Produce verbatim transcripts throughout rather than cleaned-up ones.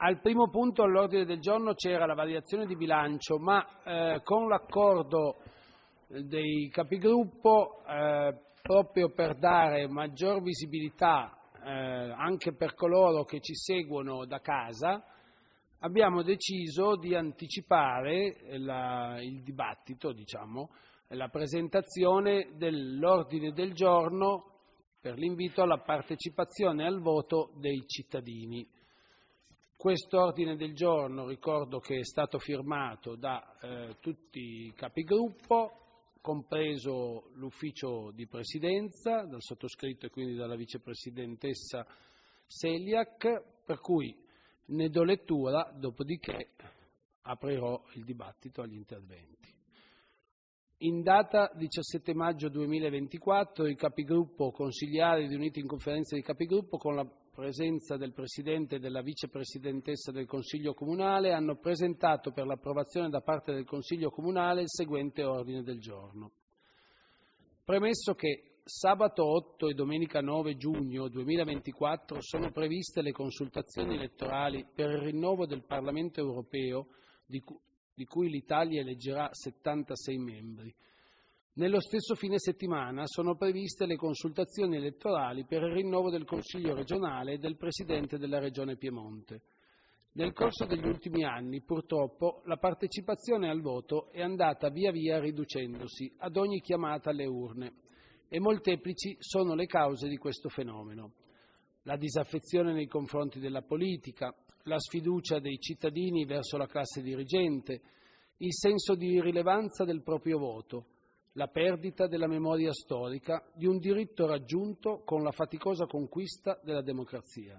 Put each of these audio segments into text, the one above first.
Al primo punto all'ordine del giorno c'era la variazione di bilancio, ma eh, con l'accordo dei capigruppo, eh, proprio per dare maggior visibilità eh, anche per coloro che ci seguono da casa, abbiamo deciso di anticipare la, il dibattito, diciamo, la presentazione dell'ordine del giorno per l'invito alla partecipazione al voto dei cittadini. Questo ordine del giorno, ricordo che è stato firmato da eh, tutti i capigruppo, compreso l'ufficio di presidenza, dal sottoscritto e quindi dalla vicepresidentessa Seliak, per cui ne do lettura, dopodiché aprirò il dibattito agli interventi. In data diciassette maggio duemilaventiquattro i capigruppo consigliari riuniti in conferenza di capigruppo con la presenza del Presidente e della Vicepresidentessa del Consiglio Comunale hanno presentato per l'approvazione da parte del Consiglio Comunale il seguente ordine del giorno. Premesso che sabato otto e domenica nove giugno duemilaventiquattro sono previste le consultazioni elettorali per il rinnovo del Parlamento europeo di cui di cui l'Italia eleggerà settantasei membri. Nello stesso fine settimana sono previste le consultazioni elettorali per il rinnovo del Consiglio regionale e del Presidente della Regione Piemonte. Nel corso degli ultimi anni, purtroppo, la partecipazione al voto è andata via via riducendosi ad ogni chiamata alle urne e molteplici sono le cause di questo fenomeno. La disaffezione nei confronti della politica, la sfiducia dei cittadini verso la classe dirigente, il senso di irrilevanza del proprio voto, la perdita della memoria storica di un diritto raggiunto con la faticosa conquista della democrazia.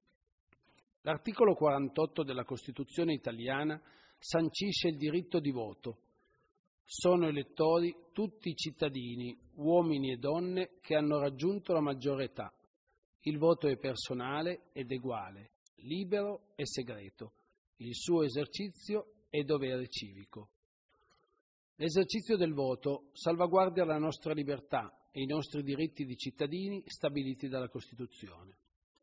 L'articolo quarantotto della Costituzione italiana sancisce il diritto di voto. Sono elettori tutti i cittadini, uomini e donne, che hanno raggiunto la maggiore età. Il voto è personale ed eguale, libero e segreto. Il suo esercizio è dovere civico. L'esercizio del voto salvaguardia la nostra libertà e i nostri diritti di cittadini stabiliti dalla Costituzione.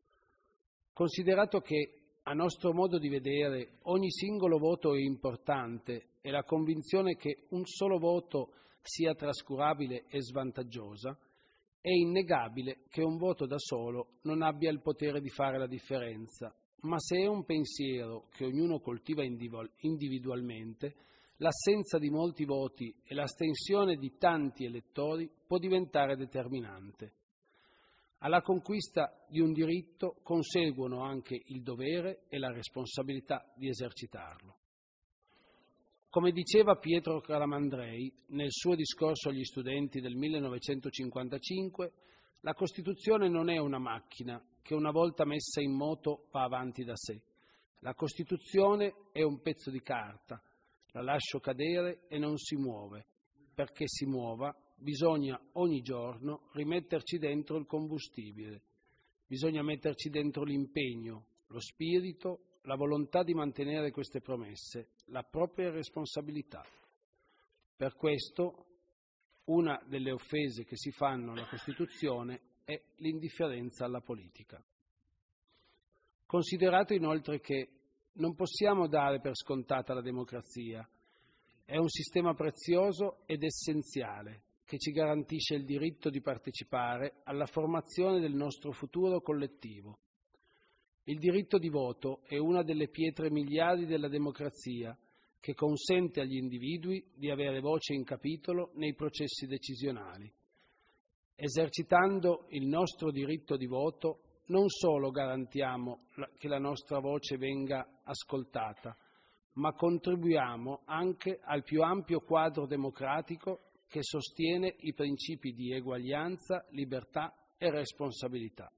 Considerato che, a nostro modo di vedere, ogni singolo voto è importante e la convinzione che un solo voto sia trascurabile e svantaggiosa, è innegabile che un voto da solo non abbia il potere di fare la differenza, ma se è un pensiero che ognuno coltiva individualmente, l'assenza di molti voti e l'astensione di tanti elettori può diventare determinante. Alla conquista di un diritto conseguono anche il dovere e la responsabilità di esercitarlo. Come diceva Pietro Calamandrei nel suo discorso agli studenti del millenovecentocinquantacinque, la Costituzione non è una macchina che una volta messa in moto va avanti da sé. La Costituzione è un pezzo di carta, la lascio cadere e non si muove. Perché si muova bisogna ogni giorno rimetterci dentro il combustibile, bisogna metterci dentro l'impegno, lo spirito, la volontà di mantenere queste promesse, la propria responsabilità. Per questo una delle offese che si fanno alla Costituzione è l'indifferenza alla politica. Considerato inoltre che non possiamo dare per scontata la democrazia, è un sistema prezioso ed essenziale che ci garantisce il diritto di partecipare alla formazione del nostro futuro collettivo. Il diritto di voto è una delle pietre miliari della democrazia che consente agli individui di avere voce in capitolo nei processi decisionali. Esercitando il nostro diritto di voto non solo garantiamo che la nostra voce venga ascoltata, ma contribuiamo anche al più ampio quadro democratico che sostiene i principi di eguaglianza, libertà e responsabilità.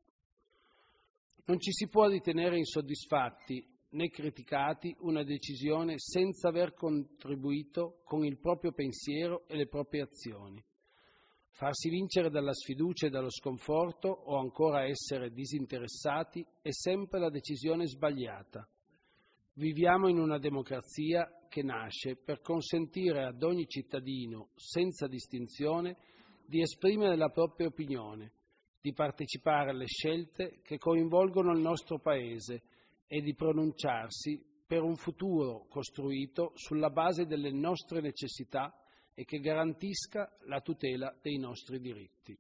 Non ci si può ritenere insoddisfatti né criticati una decisione senza aver contribuito con il proprio pensiero e le proprie azioni. Farsi vincere dalla sfiducia e dallo sconforto o ancora essere disinteressati è sempre la decisione sbagliata. Viviamo in una democrazia che nasce per consentire ad ogni cittadino, senza distinzione, di esprimere la propria opinione, di partecipare alle scelte che coinvolgono il nostro Paese e di pronunciarsi per un futuro costruito sulla base delle nostre necessità e che garantisca la tutela dei nostri diritti.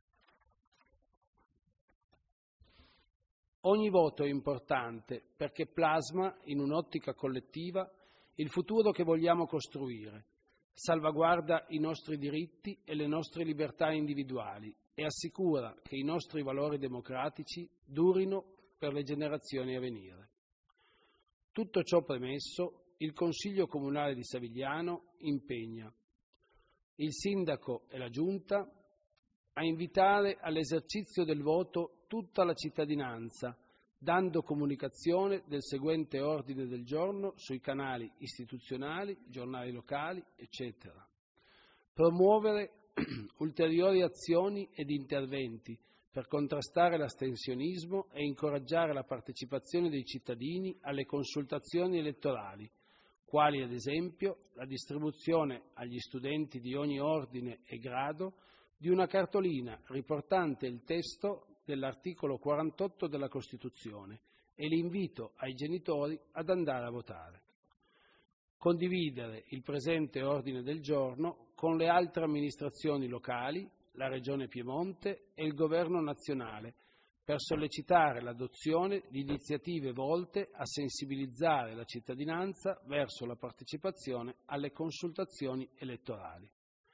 Ogni voto è importante perché plasma in un'ottica collettiva il futuro che vogliamo costruire, salvaguarda i nostri diritti e le nostre libertà individuali e assicura che i nostri valori democratici durino per le generazioni a venire. Tutto ciò premesso, il Consiglio Comunale di Savigliano impegna il Sindaco e la Giunta a invitare all'esercizio del voto tutta la cittadinanza, dando comunicazione del seguente ordine del giorno sui canali istituzionali, giornali locali, eccetera. Promuovere ulteriori azioni ed interventi per contrastare l'astensionismo e incoraggiare la partecipazione dei cittadini alle consultazioni elettorali, quali ad esempio la distribuzione agli studenti di ogni ordine e grado di una cartolina riportante il testo dell'articolo quarantotto della Costituzione e l'invito ai genitori ad andare a votare. Condividere il presente ordine del giorno con le altre amministrazioni locali, la Regione Piemonte e il Governo nazionale per sollecitare l'adozione di iniziative volte a sensibilizzare la cittadinanza verso la partecipazione alle consultazioni elettorali.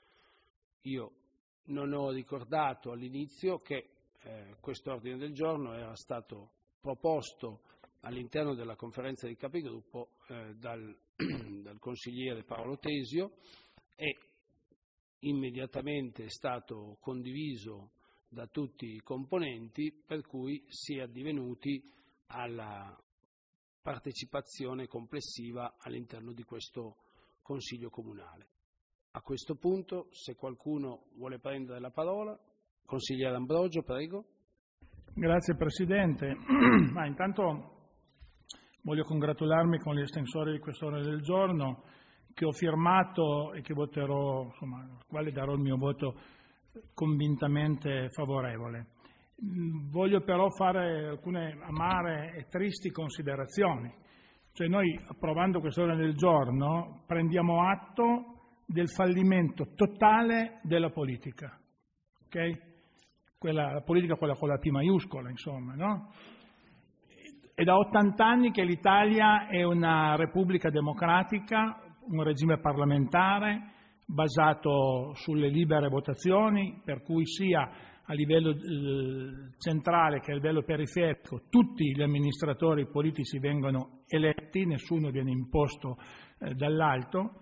Io non ho ricordato all'inizio che eh, questo ordine del giorno era stato proposto all'interno della conferenza dei capigruppo eh, dal, dal consigliere Paolo Tesio e immediatamente è stato condiviso da tutti i componenti, per cui si è addivenuti alla partecipazione complessiva all'interno di questo Consiglio Comunale. A questo punto, se qualcuno vuole prendere la parola, consigliere Ambrogio, prego. Grazie Presidente. Ma intanto voglio congratularmi con gli estensori di quest'ordine del giorno che ho firmato e che voterò, insomma, al quale darò il mio voto convintamente favorevole. Voglio però fare alcune amare e tristi considerazioni. Cioè noi, approvando quest'ordine del giorno, prendiamo atto del fallimento totale della politica, ok? Quella, la politica quella con la P maiuscola, insomma, no? È da ottanta anni che l'Italia è una repubblica democratica, un regime parlamentare basato sulle libere votazioni, per cui sia a livello eh, centrale che a livello periferico tutti gli amministratori politici vengono eletti, nessuno viene imposto eh, dall'alto,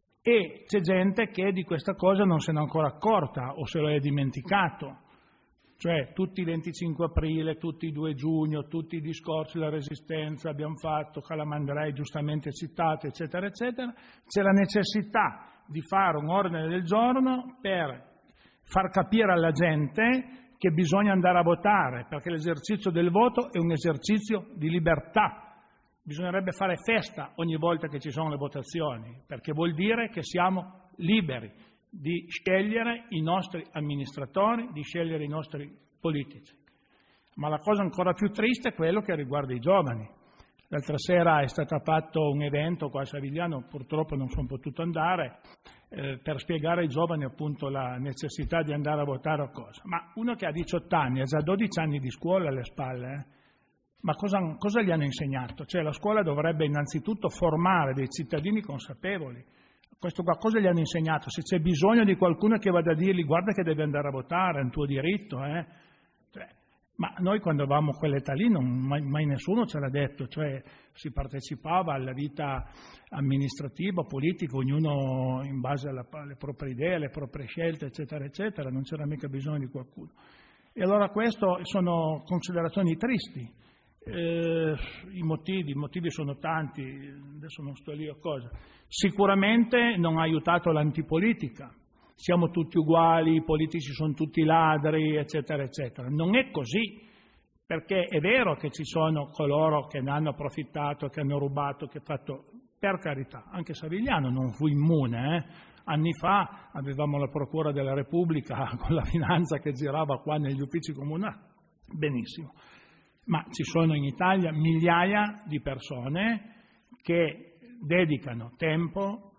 e c'è gente che di questa cosa non se n'è ancora accorta o se lo è dimenticato. Cioè tutti i venticinque aprile, tutti i due giugno, tutti i discorsi della Resistenza abbiamo fatto, Calamandrei giustamente citato, eccetera, eccetera, c'è la necessità di fare un ordine del giorno per far capire alla gente che bisogna andare a votare, perché l'esercizio del voto è un esercizio di libertà. Bisognerebbe fare festa ogni volta che ci sono le votazioni, perché vuol dire che siamo liberi di scegliere i nostri amministratori, di scegliere i nostri politici. Ma la cosa ancora più triste è quello che riguarda i giovani. L'altra sera è stato fatto un evento qua a Savigliano, purtroppo non sono potuto andare, eh, per spiegare ai giovani appunto la necessità di andare a votare o cosa. Ma uno che ha diciotto anni, ha già dodici anni di scuola alle spalle, eh? Ma cosa, cosa gli hanno insegnato? Cioè la scuola dovrebbe innanzitutto formare dei cittadini consapevoli. Questo qua cosa gli hanno insegnato? Se c'è bisogno di qualcuno che vada a dirgli guarda che devi andare a votare, è un tuo diritto, eh? Cioè, ma noi quando avevamo quell'età lì non, mai, mai nessuno ce l'ha detto, cioè si partecipava alla vita amministrativa, politica, ognuno in base alla, alle proprie idee, alle proprie scelte, eccetera, eccetera, non c'era mica bisogno di qualcuno. E allora questo sono considerazioni tristi. Eh, i motivi, i motivi sono tanti, adesso non sto lì a cosa. Sicuramente non ha aiutato l'antipolitica, siamo tutti uguali, i politici sono tutti ladri, eccetera, eccetera. Non è così, perché è vero che ci sono coloro che ne hanno approfittato, che hanno rubato, che hanno fatto, per carità, anche Savigliano non fu immune, eh? Anni fa avevamo la Procura della Repubblica con la finanza che girava qua negli uffici comunali, benissimo. ma ci sono in Italia migliaia di persone che dedicano tempo,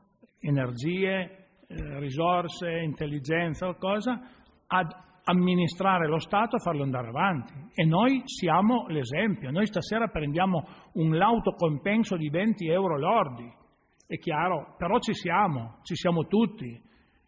energie, eh, risorse, intelligenza o cosa ad amministrare lo Stato e farlo andare avanti. E noi siamo l'esempio. Noi stasera prendiamo un lauto compenso di venti euro lordi, è chiaro, però ci siamo, ci siamo tutti.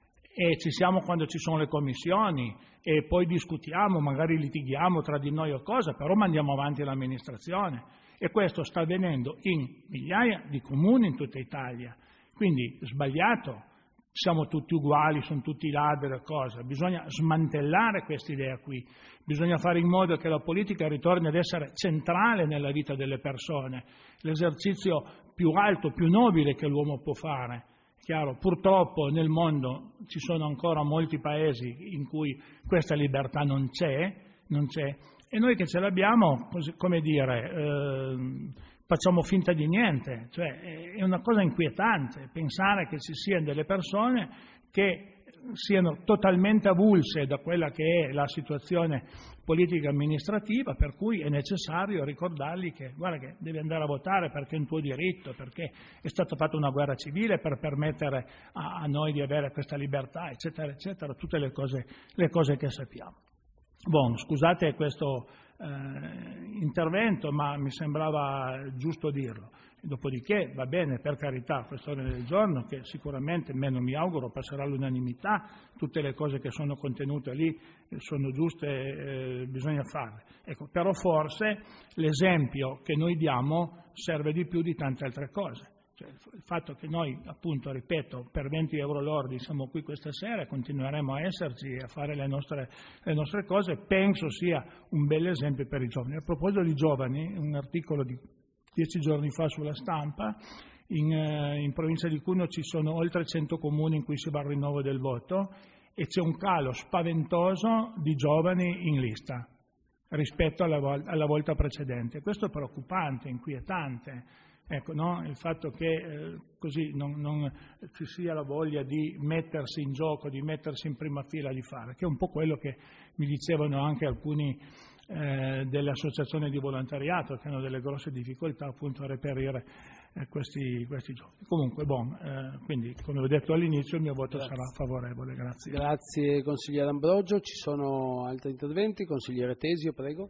E ci siamo quando ci sono le commissioni e poi discutiamo, magari litighiamo tra di noi o cosa, però mandiamo avanti l'amministrazione. E questo sta avvenendo in migliaia di comuni in tutta Italia. Quindi sbagliato, siamo tutti uguali, sono tutti ladri e cosa. Bisogna smantellare questa idea qui, bisogna fare in modo che la politica ritorni ad essere centrale nella vita delle persone, l'esercizio più alto, più nobile che l'uomo può fare. Chiaro, purtroppo nel mondo ci sono ancora molti paesi in cui questa libertà non c'è, non c'è, e noi che ce l'abbiamo, come dire, eh, facciamo finta di niente. Cioè, è una cosa inquietante pensare che ci siano delle persone che siano totalmente avulse da quella che è la situazione politica amministrativa, per cui è necessario ricordargli che guarda che devi andare a votare perché è un tuo diritto, perché è stata fatta una guerra civile per permettere a, a noi di avere questa libertà, eccetera, eccetera, tutte le cose, le cose che sappiamo. Bon, scusate questo eh, intervento, ma mi sembrava giusto dirlo. Dopodiché va bene, per carità, quest'ordine del giorno che sicuramente, meno mi auguro, passerà all'unanimità, tutte le cose che sono contenute lì sono giuste, eh, bisogna farle. Ecco, però forse l'esempio che noi diamo serve di più di tante altre cose. Cioè, il fatto che noi, appunto, ripeto, per venti euro lordi siamo qui questa sera e continueremo a esserci e a fare le nostre, le nostre cose, penso sia un bel esempio per i giovani. A proposito di giovani, un articolo di dieci giorni fa sulla Stampa, in, eh, in provincia di Cuneo ci sono oltre cento comuni in cui si va al rinnovo del voto e c'è un calo spaventoso di giovani in lista rispetto alla, vol- alla volta precedente. Questo è preoccupante, inquietante. Ecco, no? Il fatto che eh, così non, non ci sia la voglia di mettersi in gioco, di mettersi in prima fila, di fare, che è un po' quello che mi dicevano anche alcuni eh, delle associazioni di volontariato che hanno delle grosse difficoltà appunto a reperire eh, questi, questi giovani. Comunque, bon, eh, quindi come ho detto all'inizio il mio voto Grazie. sarà favorevole. Grazie. Grazie consigliere Ambrogio. Ci sono altri interventi? Consigliere Tesio, prego.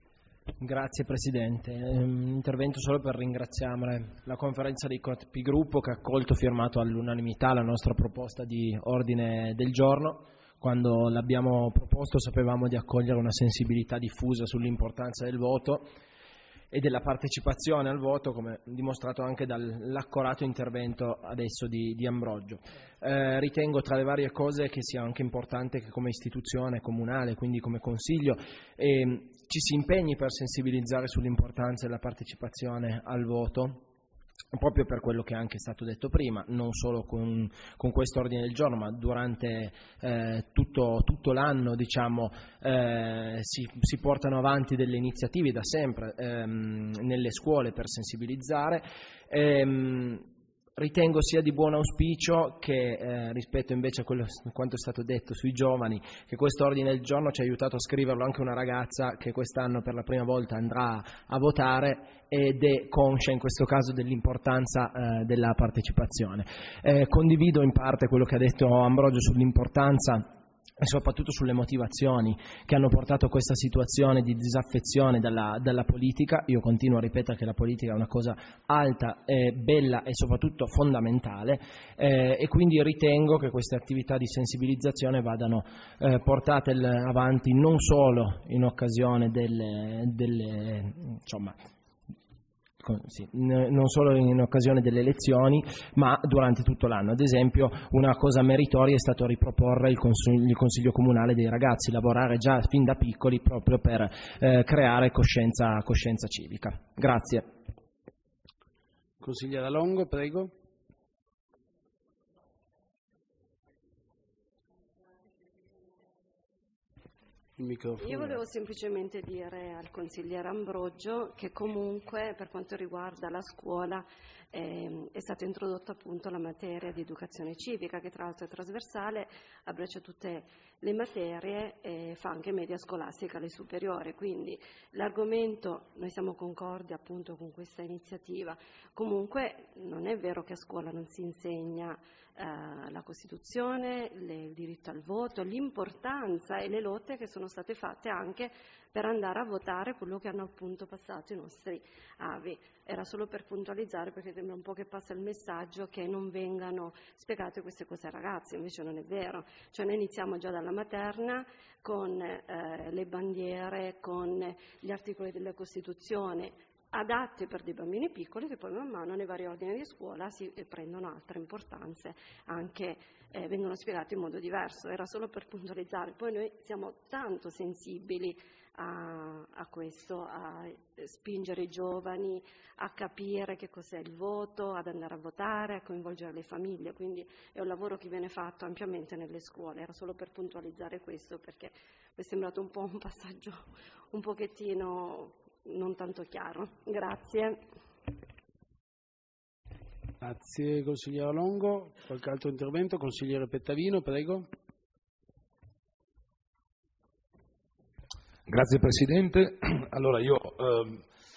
Grazie Presidente, un intervento solo per ringraziare la conferenza dei capigruppo che ha accolto, firmato all'unanimità la nostra proposta di ordine del giorno. Quando l'abbiamo proposto sapevamo di accogliere una sensibilità diffusa sull'importanza del voto e della partecipazione al voto, come dimostrato anche dall'accorato intervento adesso di, di Ambrogio. Eh, ritengo tra le varie cose che sia anche importante che come istituzione comunale, quindi come Consiglio, eh, ci si impegni per sensibilizzare sull'importanza della partecipazione al voto, proprio per quello che è anche stato detto prima, non solo con, con questo ordine del giorno, ma durante eh, tutto, tutto l'anno diciamo, eh, si, si portano avanti delle iniziative da sempre ehm, nelle scuole per sensibilizzare. Ehm, Ritengo sia di buon auspicio che, eh, rispetto invece a quello, quanto è stato detto sui giovani, che questo ordine del giorno ci ha aiutato a scriverlo anche una ragazza che quest'anno per la prima volta andrà a votare ed è conscia in questo caso dell'importanza eh, della partecipazione. Eh, condivido in parte quello che ha detto Ambrogio sull'importanza e soprattutto sulle motivazioni che hanno portato a questa situazione di disaffezione dalla, dalla politica. Io continuo a ripetere che la politica è una cosa alta, eh, bella e soprattutto fondamentale eh, e quindi ritengo che queste attività di sensibilizzazione vadano eh, portate avanti non solo in occasione delle, delle insomma, Sì, non solo in occasione delle elezioni, ma durante tutto l'anno. Ad esempio, una cosa meritoria è stato riproporre il consiglio, il consiglio comunale dei ragazzi, lavorare già fin da piccoli proprio per eh, creare coscienza, coscienza civica. Grazie. Consigliere Longo, prego. Io volevo semplicemente dire al consigliere Ambrogio che comunque per quanto riguarda la scuola eh, è stata introdotta appunto la materia di educazione civica, che tra l'altro è trasversale, abbraccia tutte le materie e fa anche media scolastica alle superiori, quindi l'argomento, noi siamo concordi appunto con questa iniziativa. Comunque non è vero che a scuola non si insegna eh, la Costituzione, le, il diritto al voto, l'importanza e le lotte che sono state fatte anche per andare a votare quello che hanno appunto passato i nostri avi. Era solo per puntualizzare, perché sembra un po' che passa il messaggio che non vengano spiegate queste cose ai ragazzi, invece non è vero. Cioè noi iniziamo già dalla materna con eh, le bandiere, con gli articoli della Costituzione adatti per dei bambini piccoli, che poi man mano nei vari ordini di scuola si prendono altre importanze, anche eh, vengono spiegate in modo diverso. Era solo per puntualizzare. Poi noi siamo tanto sensibili A, a questo, a spingere i giovani a capire che cos'è il voto, ad andare a votare, a coinvolgere le famiglie, quindi è un lavoro che viene fatto ampiamente nelle scuole. Era solo per puntualizzare questo, perché mi è sembrato un po' un passaggio un pochettino non tanto chiaro. Grazie. Grazie consigliere Longo. Qualche altro intervento? Consigliere Pettavino, prego. Grazie Presidente. Allora io, eh,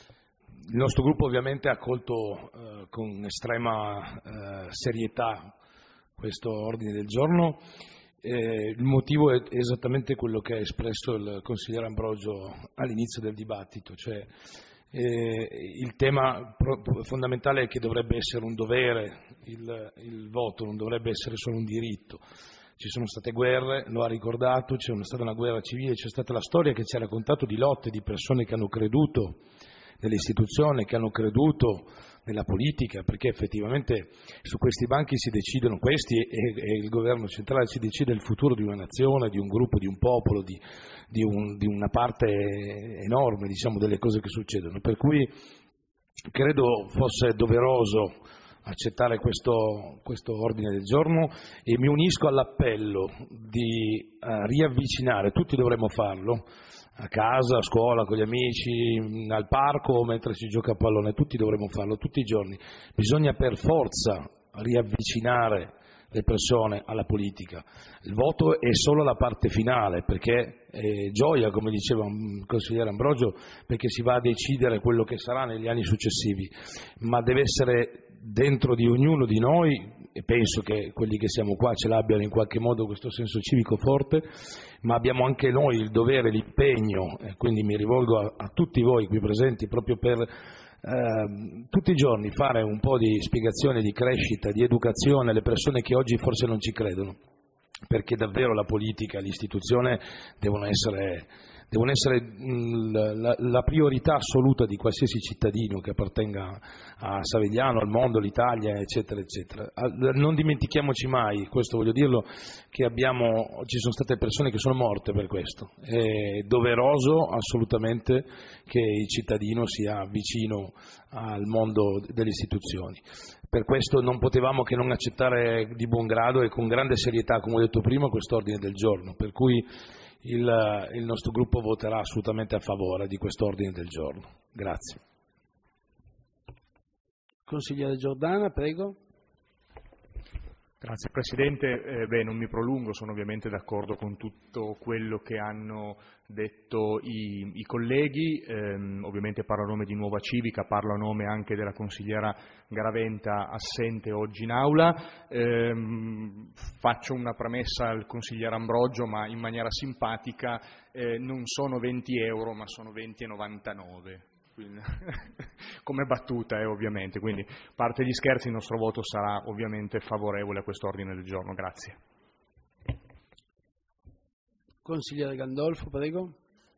il nostro gruppo ovviamente ha accolto eh, con estrema eh, serietà questo ordine del giorno. Eh, il motivo è esattamente quello che ha espresso il consigliere Ambrogio all'inizio del dibattito, cioè eh, il tema fondamentale è che dovrebbe essere un dovere, il, il voto non dovrebbe essere solo un diritto. Ci sono state guerre, lo ha ricordato, c'è stata una guerra civile, c'è stata la storia che ci ha raccontato di lotte di persone che hanno creduto nelle istituzioni, che hanno creduto nella politica, perché effettivamente su questi banchi si decidono, questi e, e il governo centrale, si decide il futuro di una nazione, di un gruppo, di un popolo, di, di, un, di una parte enorme, diciamo, delle cose che succedono. Per cui credo fosse doveroso accettare questo, questo ordine del giorno e mi unisco all'appello di uh, riavvicinare, tutti dovremmo farlo, a casa, a scuola, con gli amici, al parco, mentre si gioca a pallone, tutti dovremmo farlo, tutti i giorni. Bisogna per forza riavvicinare le persone alla politica. Il voto è solo la parte finale, perché è gioia, come diceva il consigliere Ambrogio, perché si va a decidere quello che sarà negli anni successivi, ma deve essere dentro di ognuno di noi, e penso che quelli che siamo qua ce l'abbiano in qualche modo questo senso civico forte, ma abbiamo anche noi il dovere, l'impegno, e quindi mi rivolgo a, a tutti voi qui presenti, proprio per eh, tutti i giorni fare un po' di spiegazione, di crescita, di educazione alle persone che oggi forse non ci credono, perché davvero la politica e l'istituzione devono essere... devono essere la, la priorità assoluta di qualsiasi cittadino che appartenga a Savigliano, al mondo, all'Italia, eccetera, eccetera. Non dimentichiamoci mai, questo voglio dirlo, che abbiamo, ci sono state persone che sono morte per questo. È doveroso assolutamente che il cittadino sia vicino al mondo delle istituzioni. Per questo non potevamo che non accettare di buon grado e con grande serietà, come ho detto prima, quest'ordine del giorno, per cui Il, il nostro gruppo voterà assolutamente a favore di questo ordine del giorno. Grazie. Consigliere Giordana, prego. Grazie Presidente, eh, beh, non mi prolungo, sono ovviamente d'accordo con tutto quello che hanno detto i, i colleghi, ehm, ovviamente parlo a nome di Nuova Civica, parlo a nome anche della consigliera Garaventa assente oggi in aula, ehm, faccio una premessa al consigliere Ambrogio, ma in maniera simpatica, eh, non sono venti euro ma sono venti e novantanove. Come battuta eh, ovviamente, quindi a parte gli scherzi il nostro voto sarà ovviamente favorevole a questo ordine del giorno. Grazie. Consigliere Gandolfo, prego.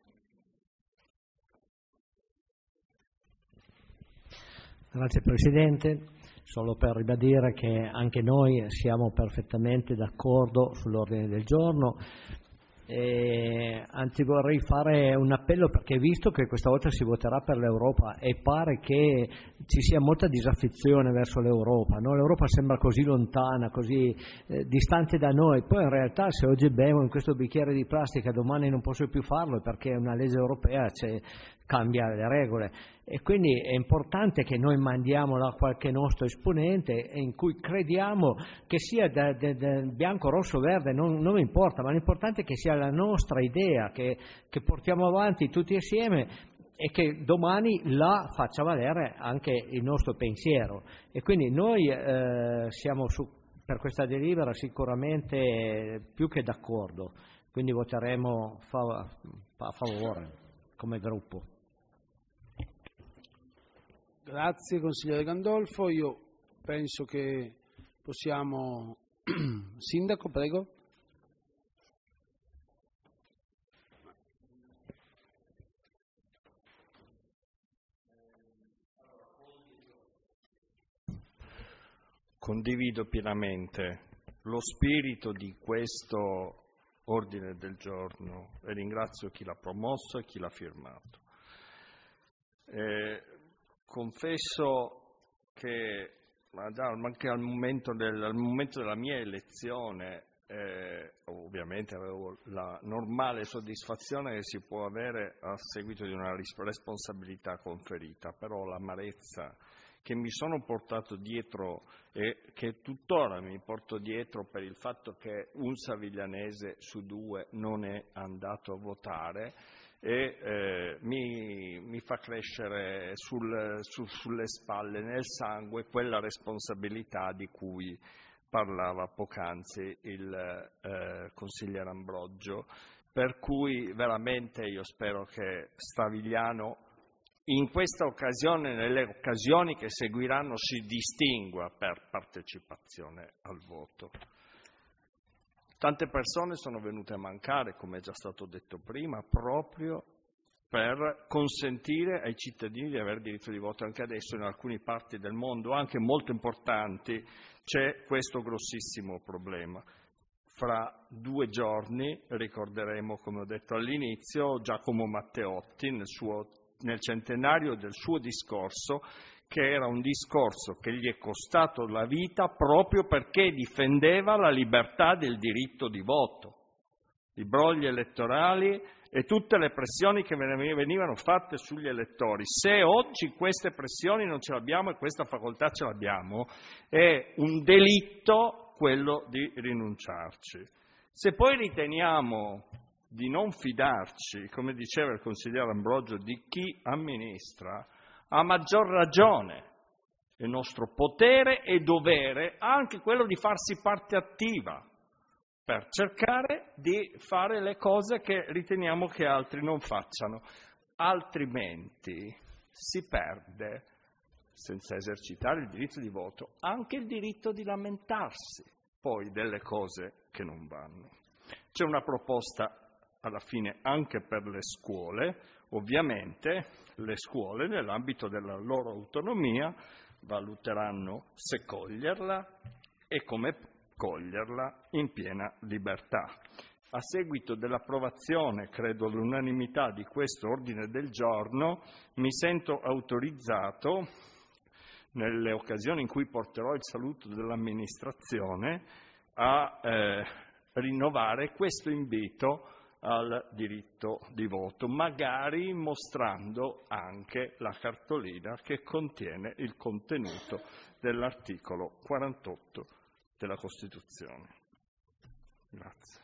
Grazie Presidente, solo per ribadire che anche noi siamo perfettamente d'accordo sull'ordine del giorno. E, anzi vorrei fare un appello, perché visto che questa volta si voterà per l'Europa e pare che ci sia molta disaffezione verso l'Europa, no? L'Europa sembra così lontana, così eh, distante da noi, poi in realtà se oggi bevo in questo bicchiere di plastica domani non posso più farlo perché è una legge europea, c'è, cambiare le regole. E quindi è importante che noi mandiamo là qualche nostro esponente in cui crediamo che sia da, da, da bianco, rosso, verde, non, non importa, ma l'importante è che sia la nostra idea, che, che portiamo avanti tutti insieme e che domani là faccia valere anche il nostro pensiero. E quindi noi eh, siamo su, per questa delibera sicuramente più che d'accordo, quindi voteremo fa, a favore come gruppo. Grazie consigliere Gandolfo, io penso che possiamo... Sindaco, prego. Condivido pienamente lo spirito di questo ordine del giorno e ringrazio chi l'ha promosso e chi l'ha firmato. Eh, confesso che anche al momento, del, al momento della mia elezione eh, ovviamente avevo la normale soddisfazione che si può avere a seguito di una responsabilità conferita, però l'amarezza che mi sono portato dietro e che tuttora mi porto dietro per il fatto che un saviglianese su due non è andato a votare e eh, mi, mi fa crescere sul, su, sulle spalle, nel sangue, quella responsabilità di cui parlava poc'anzi il eh, consigliere Ambrogio, per cui veramente io spero che Stavigliano in questa occasione, nelle occasioni che seguiranno, si distingua per partecipazione al voto. Tante persone sono venute a mancare, come è già stato detto prima, proprio per consentire ai cittadini di avere diritto di voto. Anche adesso in alcune parti del mondo, anche molto importanti, c'è questo grossissimo problema. Fra due giorni ricorderemo, come ho detto all'inizio, Giacomo Matteotti nel suo nel centenario del suo discorso, che era un discorso che gli è costato la vita proprio perché difendeva la libertà del diritto di voto, i brogli elettorali e tutte le pressioni che venivano fatte sugli elettori. Se oggi queste pressioni non ce le abbiamo e questa facoltà ce l'abbiamo, è un delitto quello di rinunciarci. Se poi riteniamo di non fidarci, come diceva il consigliere Ambrogio, di chi amministra, a maggior ragione è nostro potere e dovere anche quello di farsi parte attiva per cercare di fare le cose che riteniamo che altri non facciano, altrimenti si perde, senza esercitare il diritto di voto, anche il diritto di lamentarsi poi delle cose che non vanno. C'è una proposta alla fine anche per le scuole, ovviamente le scuole nell'ambito della loro autonomia valuteranno se coglierla e come coglierla in piena libertà. A seguito dell'approvazione, credo all'unanimità, di questo ordine del giorno, mi sento autorizzato, nelle occasioni in cui porterò il saluto dell'amministrazione, a eh, rinnovare questo invito al diritto di voto, magari mostrando anche la cartolina che contiene il contenuto dell'articolo quarantotto della Costituzione. Grazie.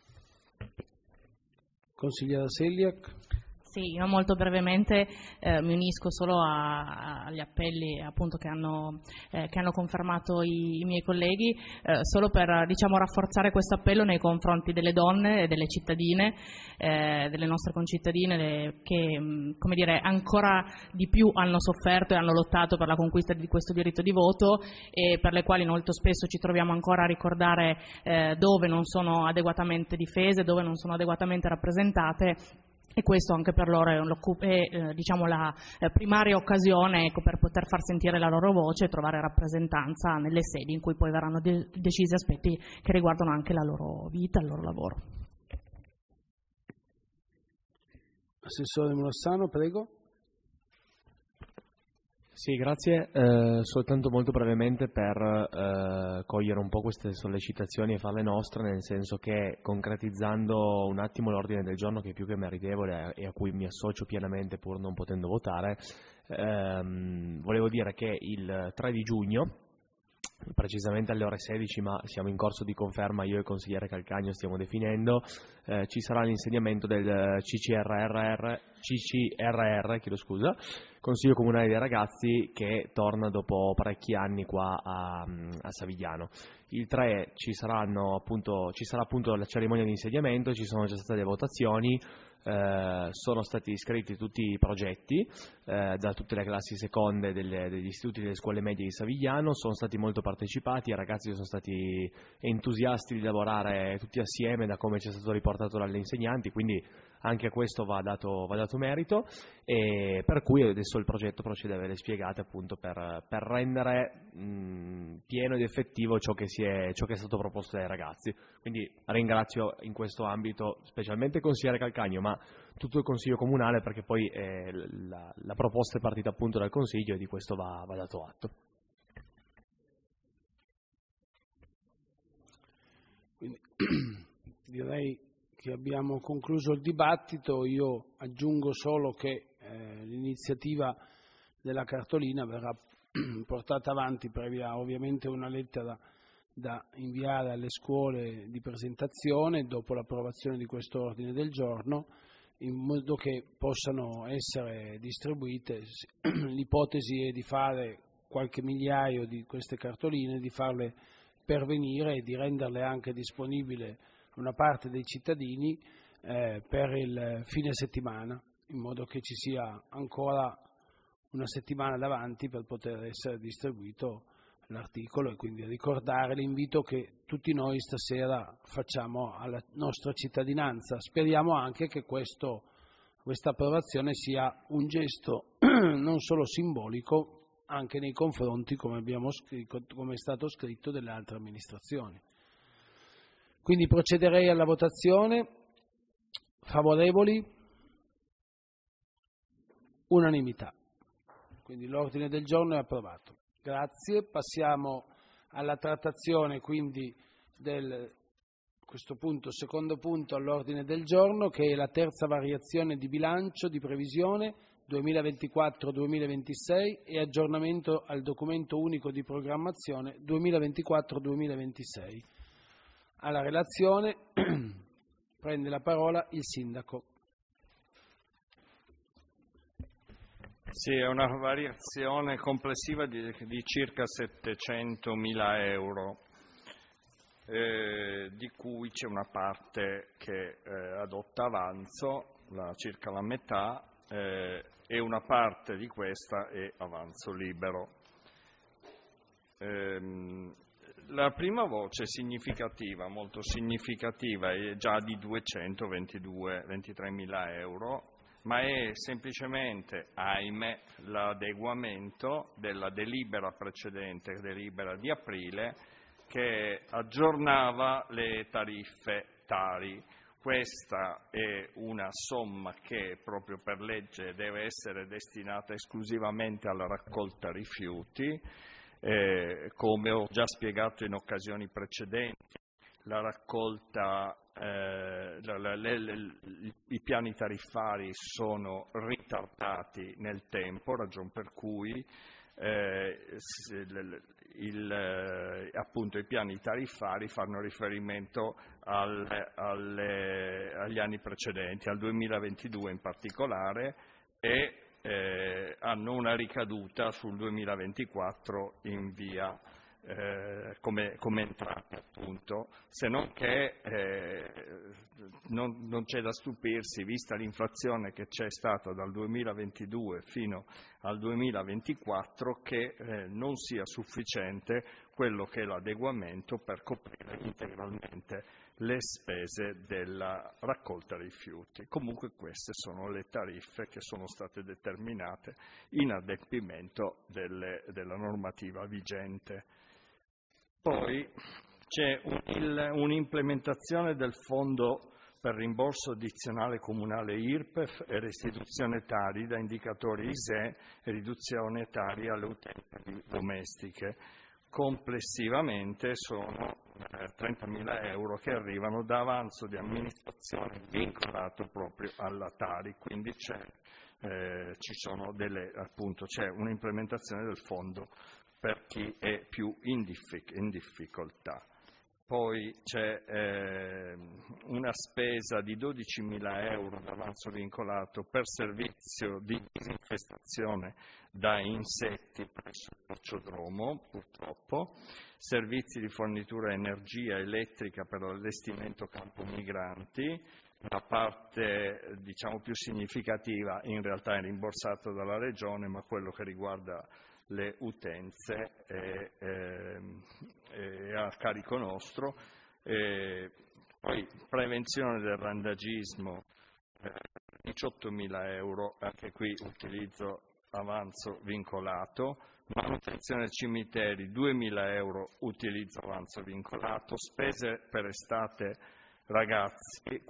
Consigliera Seliak. Sì, io molto brevemente eh, mi unisco solo a, agli appelli appunto che hanno, eh, che hanno confermato i, i miei colleghi, eh, solo per diciamo, rafforzare questo appello nei confronti delle donne e delle cittadine, eh, delle nostre concittadine le, che mh, come dire, ancora di più hanno sofferto e hanno lottato per la conquista di questo diritto di voto e per le quali molto spesso ci troviamo ancora a ricordare eh, dove non sono adeguatamente difese, dove non sono adeguatamente rappresentate. E questo anche per loro è, eh, diciamo, la eh, primaria occasione ecco, per poter far sentire la loro voce e trovare rappresentanza nelle sedi in cui poi verranno de- decisi aspetti che riguardano anche la loro vita, il loro lavoro. Assessore Mulassano, prego. Sì, grazie. Eh, soltanto molto brevemente per eh, cogliere un po' queste sollecitazioni e farle nostre, nel senso che, concretizzando un attimo l'ordine del giorno, che è più che meritevole e a cui mi associo pienamente pur non potendo votare, ehm, volevo dire che il tre di giugno, precisamente alle ore sedici, ma siamo in corso di conferma, io e il consigliere Calcagno stiamo definendo, eh, ci sarà l'insediamento del C C R R, C C R R, chiedo scusa, Consiglio Comunale dei Ragazzi, che torna dopo parecchi anni qua a, a Savigliano. Il tre ci, saranno appunto, ci sarà appunto la cerimonia di insediamento, ci sono già state le votazioni, eh, sono stati iscritti tutti i progetti eh, da tutte le classi seconde delle, degli istituti e delle scuole medie di Savigliano, sono stati molto partecipati, i ragazzi sono stati entusiasti di lavorare tutti assieme, da come ci è stato riportato dalle insegnanti, quindi anche a questo va dato, va dato merito, e per cui adesso il progetto procede a avere spiegate appunto per, per rendere mh, pieno ed effettivo ciò che, si è, ciò che è stato proposto dai ragazzi. Quindi ringrazio in questo ambito specialmente il consigliere Calcagno, ma tutto il Consiglio Comunale, perché poi eh, la, la proposta è partita appunto dal Consiglio e di questo va, va dato atto. Quindi direi che abbiamo concluso il dibattito. Io aggiungo solo che eh, l'iniziativa della cartolina verrà portata avanti previa ovviamente una lettera da inviare alle scuole di presentazione dopo l'approvazione di questo ordine del giorno, in modo che possano essere distribuite. L'ipotesi è di fare qualche migliaio di queste cartoline, di farle pervenire e di renderle anche disponibili una parte dei cittadini eh, per il fine settimana, in modo che ci sia ancora una settimana davanti per poter essere distribuito l'articolo, e quindi ricordare l'invito che tutti noi stasera facciamo alla nostra cittadinanza. Speriamo anche che questo, questa approvazione sia un gesto non solo simbolico, anche nei confronti, come, abbiamo scritto, come è stato scritto, delle altre amministrazioni. Quindi procederei alla votazione. Favorevoli? Unanimità. Quindi l'ordine del giorno è approvato. Grazie. Passiamo alla trattazione quindi del questo punto, secondo punto all'ordine del giorno, che è la terza variazione di bilancio di previsione duemilaventiquattro duemilaventisei e aggiornamento al documento unico di programmazione duemilaventiquattro duemilaventisei. Alla relazione prende la parola il sindaco. Sì, è una variazione complessiva di, di circa settecentomila euro, eh, di cui c'è una parte che eh, adotta avanzo, la, circa la metà, eh, e una parte di questa è avanzo libero. Ehm, La prima voce significativa, molto significativa, è già di duecentoventidue ventitremila euro, ma è semplicemente, ahimè, l'adeguamento della delibera precedente, delibera di aprile, che aggiornava le tariffe Tari. Questa è una somma che proprio per legge deve essere destinata esclusivamente alla raccolta rifiuti. Eh, come ho già spiegato in occasioni precedenti, la raccolta, eh, la, la, le, le, i piani tariffari sono ritardati nel tempo, ragion per cui eh, il, il, appunto i piani tariffari fanno riferimento al, alle, agli anni precedenti, al duemilaventidue in particolare, e Eh, hanno una ricaduta sul duemilaventiquattro in via eh, come, come entrate, appunto, se non che eh, non, non c'è da stupirsi, vista l'inflazione che c'è stata dal duemilaventidue fino al duemilaventiquattro, che eh, non sia sufficiente quello che è l'adeguamento per coprire integralmente le spese della raccolta rifiuti. Comunque queste sono le tariffe che sono state determinate in adempimento delle, della normativa vigente. Poi c'è un, il, un'implementazione del fondo per rimborso addizionale comunale I R P E F e restituzione tari da indicatori I S E E e riduzione tari alle utenze domestiche. Complessivamente sono eh, trentamila euro che arrivano da avanzo di amministrazione vincolato proprio alla Tari, quindi c'è, eh, ci sono delle, appunto, c'è un'implementazione del fondo per chi è più in, diffic- in difficoltà. Poi c'è eh, una spesa di dodicimila euro d'avanzo vincolato per servizio di disinfestazione da insetti presso il Porciodromo, purtroppo, servizi di fornitura energia elettrica per l'allestimento campo migranti. La parte diciamo più significativa in realtà è rimborsata dalla Regione, ma quello che riguarda le utenze è, è, è a carico nostro. E poi prevenzione del randagismo, eh, diciottomila euro, anche qui utilizzo avanzo vincolato. Manutenzione cimiteri, duemila euro, utilizzo avanzo vincolato. Spese per estate ragazzi,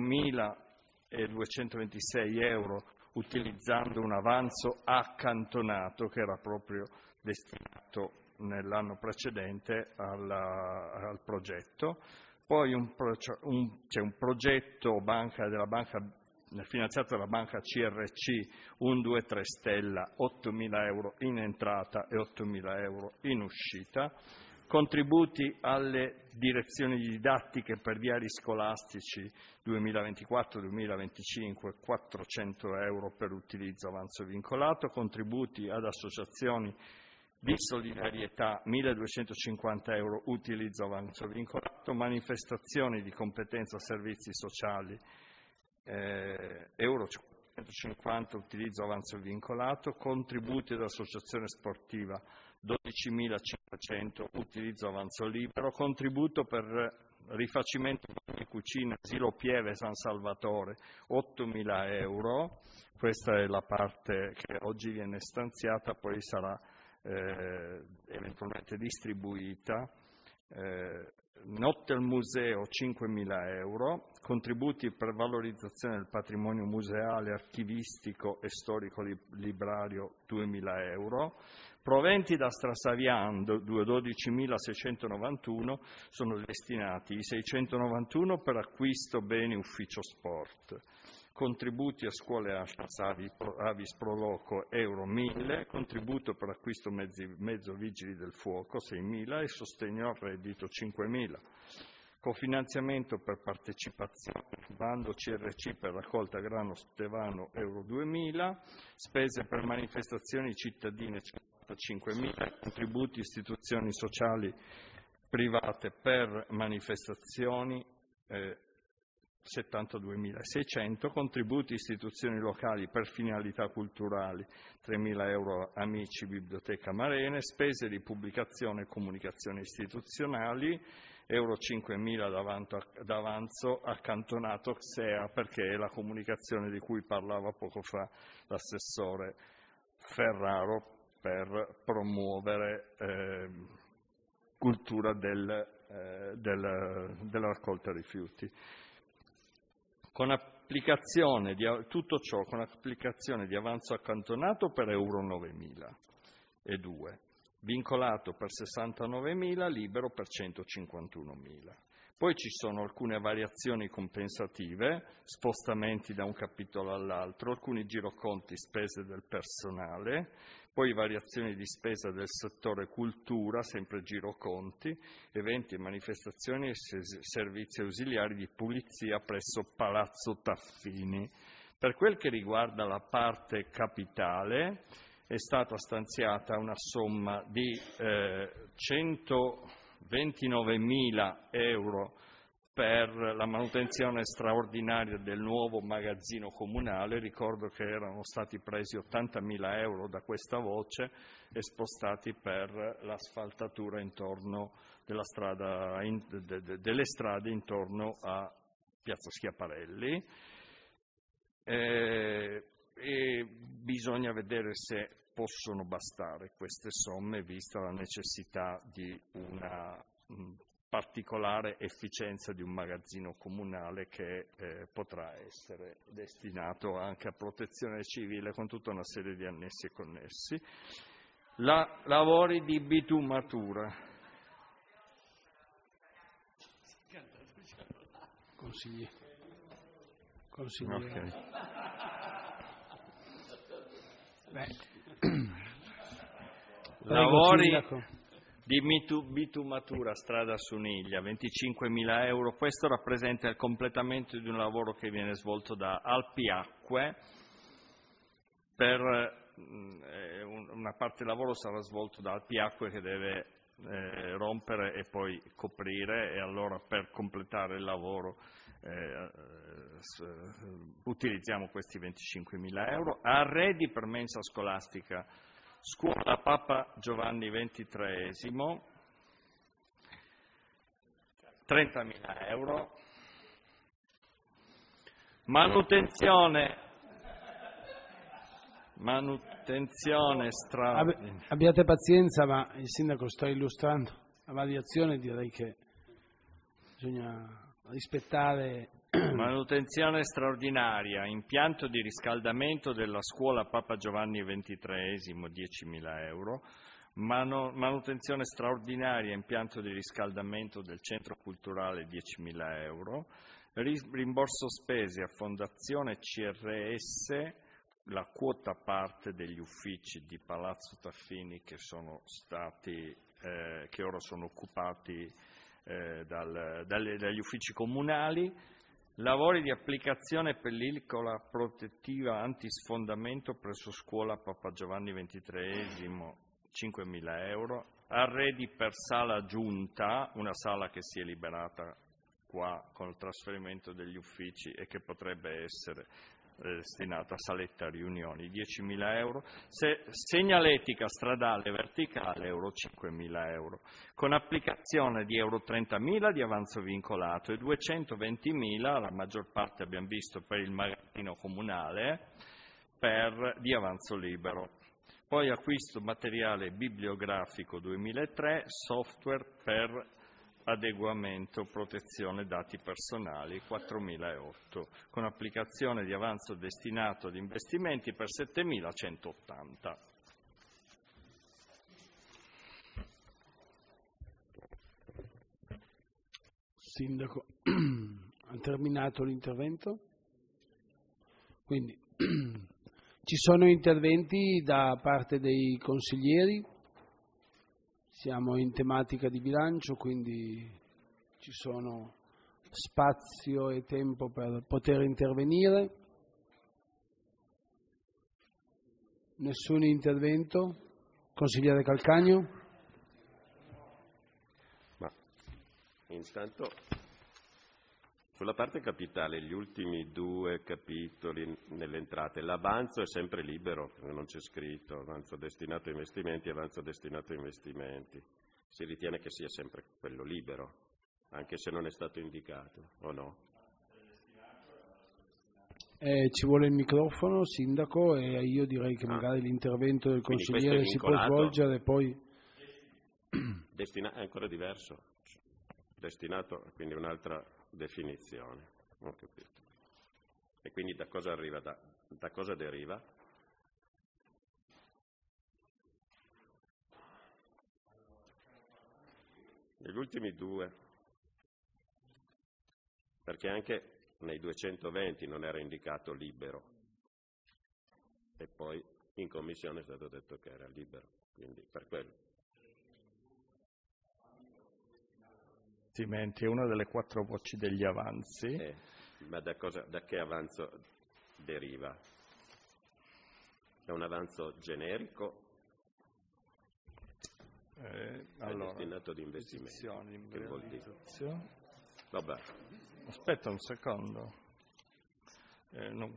quattromiladuecentoventisei euro, utilizzando un avanzo accantonato che era proprio destinato nell'anno precedente alla, al progetto. Poi un, un, c'è un progetto banca della banca, finanziato dalla banca C R C, un due tre stella, ottomila euro in entrata e ottomila euro in uscita. Contributi alle direzioni didattiche per diari scolastici duemilaventiquattro duemilaventicinque, quattrocento euro per utilizzo avanzo vincolato. Contributi ad associazioni di solidarietà, milleduecentocinquanta euro, utilizzo avanzo vincolato. Manifestazioni di competenza servizi sociali, eh, euro centocinquanta, utilizzo avanzo vincolato. Contributi ad associazione sportiva, dodicimilacinquecento, utilizzo avanzo libero. Contributo per rifacimento di cucine, asilo Pieve San Salvatore, ottomila euro. Questa è la parte che oggi viene stanziata, poi sarà eh, eventualmente distribuita. Eh, Notte al museo, cinquemila euro. Contributi per valorizzazione del patrimonio museale, archivistico e storico-librario, duemila euro. Proventi da Strasavian, dodicimilaseicentonovantuno, sono destinati i seicentonovantuno per acquisto beni ufficio sport. Contributi a scuole Ashkas Avis Pro Loco, euro mille, contributo per acquisto mezzi, mezzo vigili del fuoco, seimila, e sostegno al reddito, cinquemila. Cofinanziamento per partecipazione, bando C R C per raccolta grano Stevano, euro duemila, spese per manifestazioni cittadine, cinquemila, contributi istituzioni sociali private per manifestazioni, eh, settantaduemilaseicento, contributi istituzioni locali per finalità culturali, tremila euro Amici Biblioteca Marene, spese di pubblicazione e comunicazione istituzionali, euro cinquemila d'avanzo accantonato X E A, perché è la comunicazione di cui parlava poco fa l'assessore Ferraro per promuovere eh, cultura del, eh, del, della raccolta rifiuti. Con applicazione di, tutto ciò con applicazione di avanzo accantonato per euro novemiladue, vincolato per sessantanovemila, libero per centocinquantunomila. Poi ci sono alcune variazioni compensative, spostamenti da un capitolo all'altro, alcuni giroconti, spese del personale, poi variazioni di spesa del settore cultura, sempre giroconti, eventi e manifestazioni e servizi ausiliari di pulizia presso Palazzo Taffini. Per quel che riguarda la parte capitale, è stata stanziata una somma di eh, centoventinovemila euro per la manutenzione straordinaria del nuovo magazzino comunale. Ricordo che erano stati presi ottantamila euro da questa voce e spostati per l'asfaltatura intorno della strada, in, de, de, delle strade intorno a Piazza Schiaparelli. Eh, e bisogna vedere se possono bastare queste somme, vista la necessità di una mh, particolare efficienza di un magazzino comunale che eh, potrà essere destinato anche a protezione civile con tutta una serie di annessi e connessi. La, lavori di bitumatura. Consigliere. Consigliere. Okay. Beh. Lavori di bitumatura strada Suniglia, venticinquemila euro. Questo rappresenta il completamento di un lavoro che viene svolto da Alpiacque. Per eh, una parte del lavoro sarà svolto da Alpiacque che deve eh, rompere e poi coprire, e allora per completare il lavoro eh, utilizziamo questi venticinquemila euro. Arredi per mensa scolastica Scuola Papa Giovanni ventitreesimo, trentamila euro. Manutenzione, manutenzione straordinaria. Abbi- abbiate pazienza, ma il sindaco sta illustrando la variazione, direi che bisogna rispettare. Manutenzione straordinaria, impianto di riscaldamento della scuola Papa Giovanni ventitreesimo, diecimila euro. Manu- manutenzione straordinaria, impianto di riscaldamento del centro culturale, diecimila euro. Ris- rimborso spese a Fondazione C R S, la quota parte degli uffici di Palazzo Taffini che sono stati, eh, che ora sono occupati eh, dal, dalle, dagli uffici comunali. Lavori di applicazione pellicola protettiva antisfondamento presso scuola Papa Giovanni ventitreesimo, cinquemila euro. Arredi per sala giunta, una sala che si è liberata qua con il trasferimento degli uffici e che potrebbe essere eh, destinata a saletta riunioni, diecimila euro. Se, segnaletica stradale verticale, euro cinquemila euro, con applicazione di euro trentamila di avanzo vincolato e duecentoventimila, la maggior parte abbiamo visto per il magazzino comunale, per, di avanzo libero. Poi acquisto materiale bibliografico duemilatré, software per adeguamento, protezione dati personali, quattromilaotto, con applicazione di avanzo destinato ad investimenti per settemilacentottanta. Sindaco, ha terminato l'intervento? Quindi ci sono interventi da parte dei consiglieri? Siamo in tematica di bilancio, quindi ci sono spazio e tempo per poter intervenire. Nessun intervento? Consigliere Calcagno? Ma intanto sulla parte capitale, gli ultimi due capitoli nelle entrate, l'avanzo è sempre libero, non c'è scritto avanzo destinato a investimenti, avanzo destinato a investimenti. Si ritiene che sia sempre quello libero, anche se non è stato indicato, o no? Eh, ci vuole il microfono, Sindaco, e io direi che ah. magari l'intervento del Quindi consigliere si può svolgere poi. Destina- è ancora diverso, destinato, quindi un'altra definizione, ho capito. E quindi da cosa arriva? Da, da cosa deriva? Negli ultimi due, perché anche nei duecentoventi non era indicato libero e poi in commissione è stato detto che era libero, quindi per quello. È una delle quattro voci degli avanzi. Eh, ma da, cosa, da che avanzo deriva? È un avanzo generico? Eh, È allora, destinato ad investimenti. Che vuol dire? Vabbè. Aspetta un secondo. Eh, non...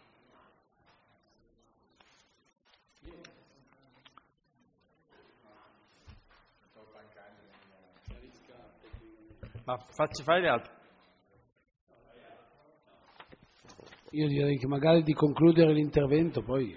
Ma facci fare gli altri. Io direi che magari di concludere l'intervento poi.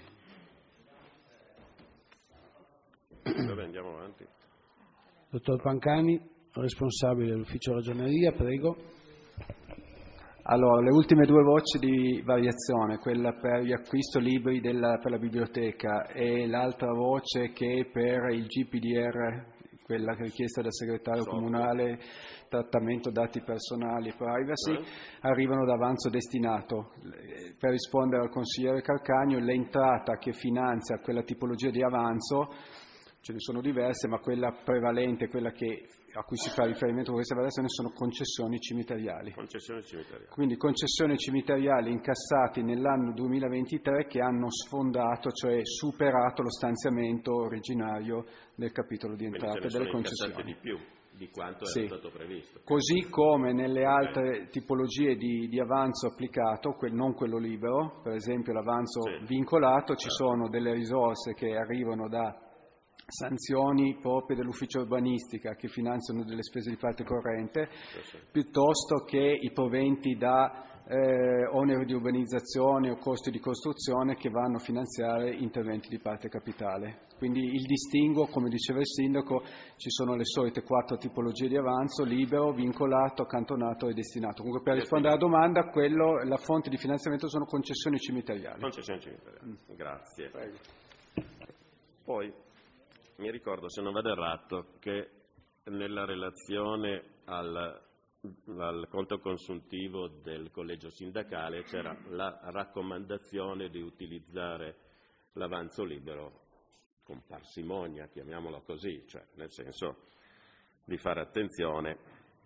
Vabbè, andiamo avanti. Dottor Pancani, responsabile dell'ufficio ragioneria, prego. Allora, le ultime due voci di variazione, quella per gli acquisto libri della, per la biblioteca e l'altra voce che è per il G P D R, quella richiesta dal segretario so. comunale, trattamento dati personali e privacy, eh. arrivano da avanzo destinato. Per rispondere al consigliere Calcagno, l'entrata che finanzia quella tipologia di avanzo, ce ne sono diverse, ma quella prevalente, quella che, a cui si fa riferimento con queste variazioni, sono concessioni cimiteriali. Concessioni cimiteriali. Quindi concessioni cimiteriali incassati nell'anno duemilaventitré che hanno sfondato, cioè superato lo stanziamento originario del capitolo di entrate delle concessioni. Di più di quanto sì. era stato previsto. Così come nelle altre tipologie di, di avanzo applicato, quel, non quello libero, per esempio l'avanzo sì. vincolato, ci certo. sono delle risorse che arrivano da sanzioni proprie dell'ufficio urbanistica che finanziano delle spese di parte corrente, sì, sì. piuttosto che i proventi da eh, oneri di urbanizzazione o costi di costruzione che vanno a finanziare interventi di parte capitale. Quindi il distinguo, come diceva il Sindaco, ci sono le solite quattro tipologie di avanzo: libero, vincolato, accantonato e destinato. Comunque, per rispondere alla domanda, quello, la fonte di finanziamento sono concessioni cimiteriali. Concessioni cimiteriali, mm. grazie. Prego. Poi mi ricordo, se non vado errato, che nella relazione al, al conto consuntivo del collegio sindacale c'era la raccomandazione di utilizzare l'avanzo libero con parsimonia, chiamiamolo così, cioè nel senso di fare attenzione.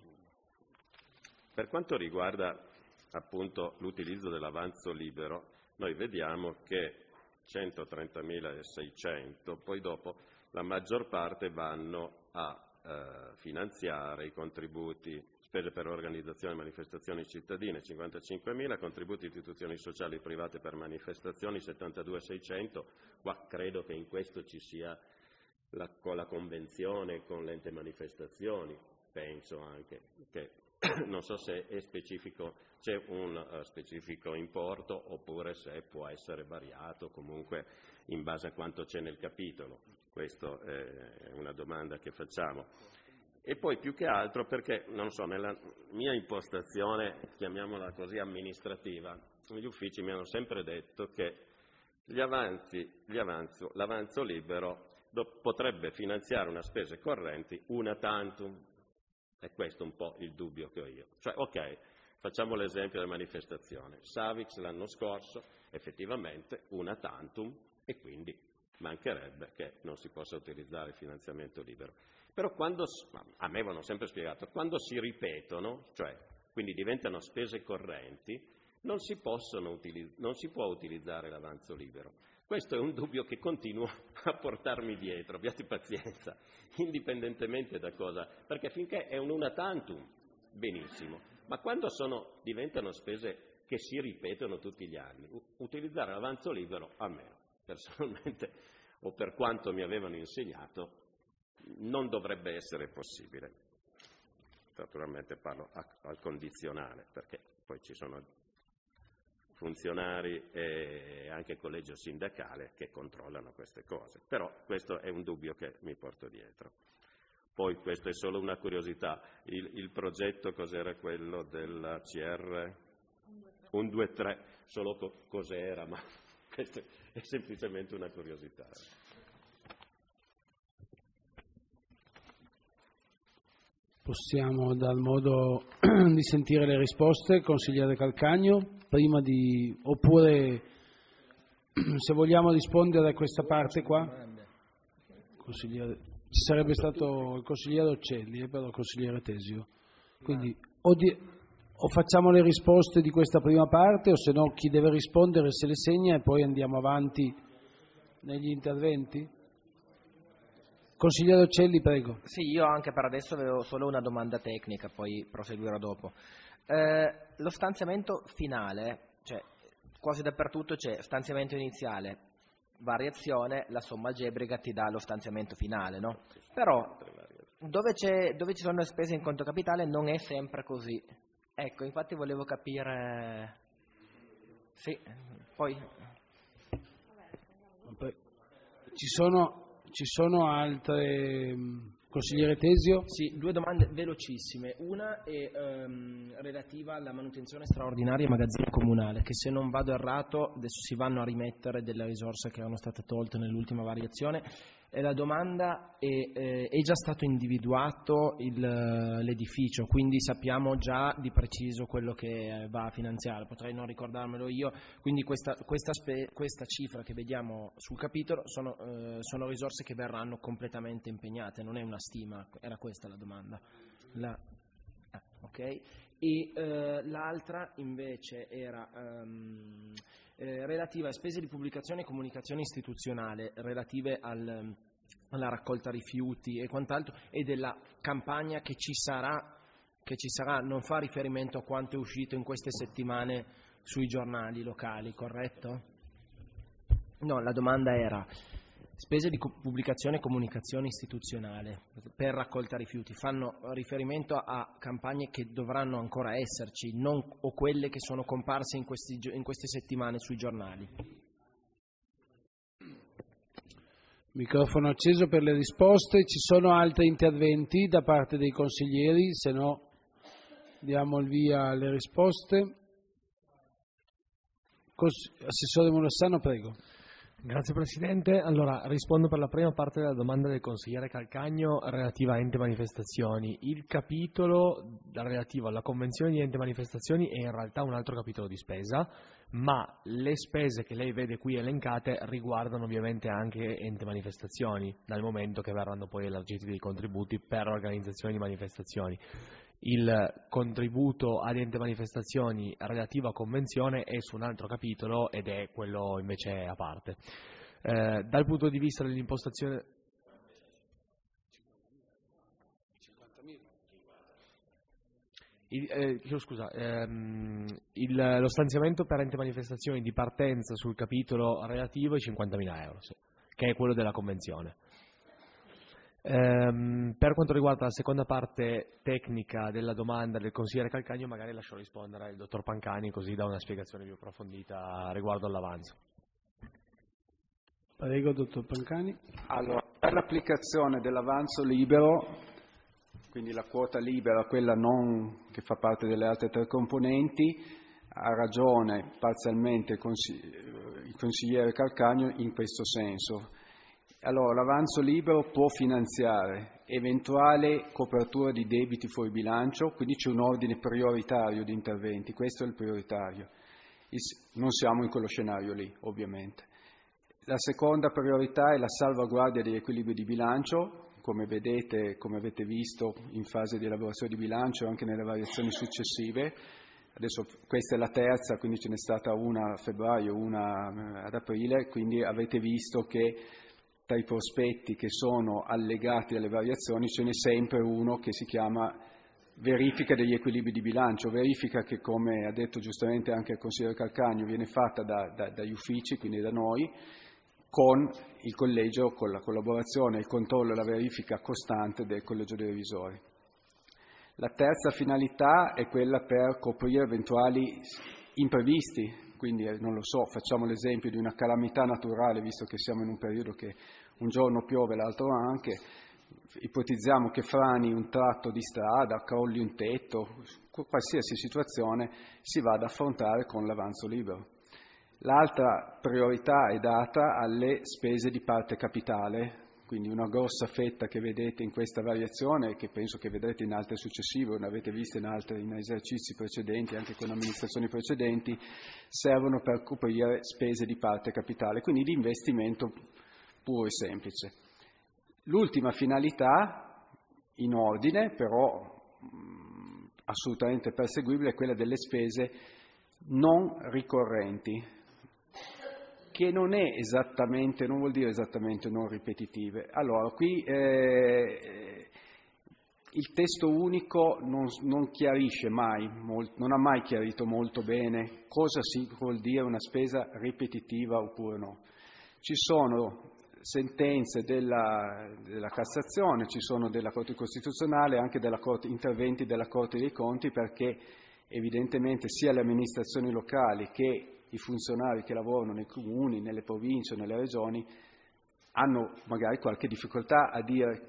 Per quanto riguarda appunto l'utilizzo dell'avanzo libero, noi vediamo che centotrentamilaseicento, poi dopo la maggior parte vanno a eh, finanziare i contributi, spese per organizzazioni e manifestazioni cittadine, cinquantacinquemila, contributi di istituzioni sociali private per manifestazioni, settantaduemilaseicento. Qua credo che in questo ci sia la, con la convenzione con l'ente manifestazioni, penso anche che non so se è specifico, c'è un uh, specifico importo oppure se può essere variato comunque in base a quanto c'è nel capitolo. Questa è una domanda che facciamo. E poi più che altro perché, non so, nella mia impostazione, chiamiamola così, amministrativa, gli uffici mi hanno sempre detto che gli avanzi, gli avanzo, l'avanzo libero do, potrebbe finanziare una spesa correnti una tantum. E questo è un po' il dubbio che ho io. Cioè, ok, facciamo l'esempio della manifestazione. Savix l'anno scorso, effettivamente, una tantum, e quindi mancherebbe che non si possa utilizzare il finanziamento libero. Però quando, a me avevano sempre spiegato, quando si ripetono, cioè quindi diventano spese correnti, non si, possono utiliz- non si può utilizzare l'avanzo libero. Questo è un dubbio che continuo a portarmi dietro, abbiate pazienza, indipendentemente da cosa, perché finché è un una tantum, benissimo, ma quando sono, diventano spese che si ripetono tutti gli anni, u- utilizzare l'avanzo libero, a me personalmente, o per quanto mi avevano insegnato, non dovrebbe essere possibile. Naturalmente parlo a, al condizionale, perché poi ci sono funzionari e anche collegio sindacale che controllano queste cose. Però questo è un dubbio che mi porto dietro. Poi questa è solo una curiosità. Il, il progetto cos'era quello della C R? un due tre, solo co- cos'era, ma questo è semplicemente una curiosità. Possiamo dar modo di sentire le risposte, consigliere Calcagno, prima di, oppure se vogliamo rispondere a questa parte qua, consigliere, ci sarebbe stato il consigliere Occelli e eh, però il consigliere Tesio. Quindi o, di, o facciamo le risposte di questa prima parte o se no chi deve rispondere se le segna e poi andiamo avanti negli interventi. Consigliere Occelli, prego. Sì, io anche per adesso avevo solo una domanda tecnica, poi proseguirò dopo. Eh, lo stanziamento finale, cioè quasi dappertutto c'è stanziamento iniziale, variazione, la somma algebrica ti dà lo stanziamento finale, no? Però dove, c'è, dove ci sono le spese in conto capitale non è sempre così. Ecco, infatti volevo capire. Sì, poi. Ci sono. Ci sono altre Consigliere Tesio? Sì, due domande velocissime. Una è ehm, relativa alla manutenzione straordinaria magazzino comunale, che se non vado errato adesso si vanno a rimettere delle risorse che erano state tolte nell'ultima variazione. E la domanda è, eh, è già stato individuato il, l'edificio, quindi sappiamo già di preciso quello che va a finanziare, potrei non ricordarmelo io, quindi questa, questa, spe, questa cifra che vediamo sul capitolo sono, eh, sono risorse che verranno completamente impegnate, non è una stima, era questa la domanda. La, ah, ok. E eh, l'altra invece era um, eh, relativa a spese di pubblicazione e comunicazione istituzionale relative al, alla raccolta rifiuti e quant'altro, e della campagna che ci sarà, che ci sarà, non fa riferimento a quanto è uscito in queste settimane sui giornali locali, corretto? No, la domanda era spese di pubblicazione e comunicazione istituzionale per raccolta rifiuti, fanno riferimento a campagne che dovranno ancora esserci, non, o quelle che sono comparse in, questi, in queste settimane sui giornali? Microfono acceso per le risposte. Ci sono altri interventi da parte dei consiglieri? Se no diamo il via alle risposte. Cos- Assessore Molessano, prego. Grazie Presidente. Allora, rispondo per la prima parte della domanda del consigliere Calcagno relativa a ente manifestazioni. Il capitolo relativo alla convenzione di ente manifestazioni è in realtà un altro capitolo di spesa, ma le spese che lei vede qui elencate riguardano ovviamente anche ente manifestazioni, dal momento che verranno poi elargiti dei contributi per organizzazioni di manifestazioni. Il contributo ad ente manifestazioni relativo a convenzione è su un altro capitolo ed è quello invece a parte. Eh, dal punto di vista dell'impostazione... Il, eh, scusa, ehm, il, lo stanziamento per ente manifestazioni di partenza sul capitolo relativo è cinquantamila euro, sì, che è quello della convenzione. Ehm, per quanto riguarda la seconda parte tecnica della domanda del consigliere Calcagno, magari lascio rispondere il dottor Pancani, così dà una spiegazione più approfondita riguardo all'avanzo. Prego, dottor Pancani. Allora, per l'applicazione dell'avanzo libero, quindi la quota libera, quella non che fa parte delle altre tre componenti, ha ragione parzialmente il consigliere Calcagno in questo senso. Allora, l'avanzo libero può finanziare eventuale copertura di debiti fuori bilancio, quindi c'è un ordine prioritario di interventi, questo è il prioritario. Non siamo in quello scenario lì, ovviamente. La seconda priorità è la salvaguardia degli equilibri di bilancio, come vedete, come avete visto in fase di elaborazione di bilancio e anche nelle variazioni successive. Adesso questa è la terza, quindi ce n'è stata una a febbraio, una ad aprile, quindi avete visto che tra i prospetti che sono allegati alle variazioni ce n'è sempre uno che si chiama verifica degli equilibri di bilancio, verifica che, come ha detto giustamente anche il consigliere Calcagno, viene fatta da, da, dagli uffici, quindi da noi, con il collegio, con la collaborazione, il controllo e la verifica costante del collegio dei revisori. La terza finalità è quella per coprire eventuali imprevisti. Quindi, non lo so, facciamo l'esempio di una calamità naturale, visto che siamo in un periodo che un giorno piove, l'altro anche, ipotizziamo che frani un tratto di strada, crolli un tetto, qualsiasi situazione si va ad affrontare con l'avanzo libero. L'altra priorità è data alle spese di parte capitale, quindi una grossa fetta che vedete in questa variazione, che penso che vedrete in altre successive, o ne avete viste in altri in esercizi precedenti, anche con amministrazioni precedenti, servono per coprire spese di parte capitale, quindi di investimento puro e semplice. L'ultima finalità, in ordine, però mh, assolutamente perseguibile, è quella delle spese non ricorrenti, che non è esattamente, non vuol dire esattamente non ripetitive. Allora, qui eh, il testo unico non, non chiarisce mai, molt, non ha mai chiarito molto bene cosa si vuol dire una spesa ripetitiva oppure no. Ci sono sentenze della, della Cassazione, ci sono della Corte Costituzionale, anche della Corte, interventi della Corte dei Conti, perché evidentemente sia le amministrazioni locali che i funzionari che lavorano nei comuni, nelle province, nelle regioni, hanno magari qualche difficoltà a dire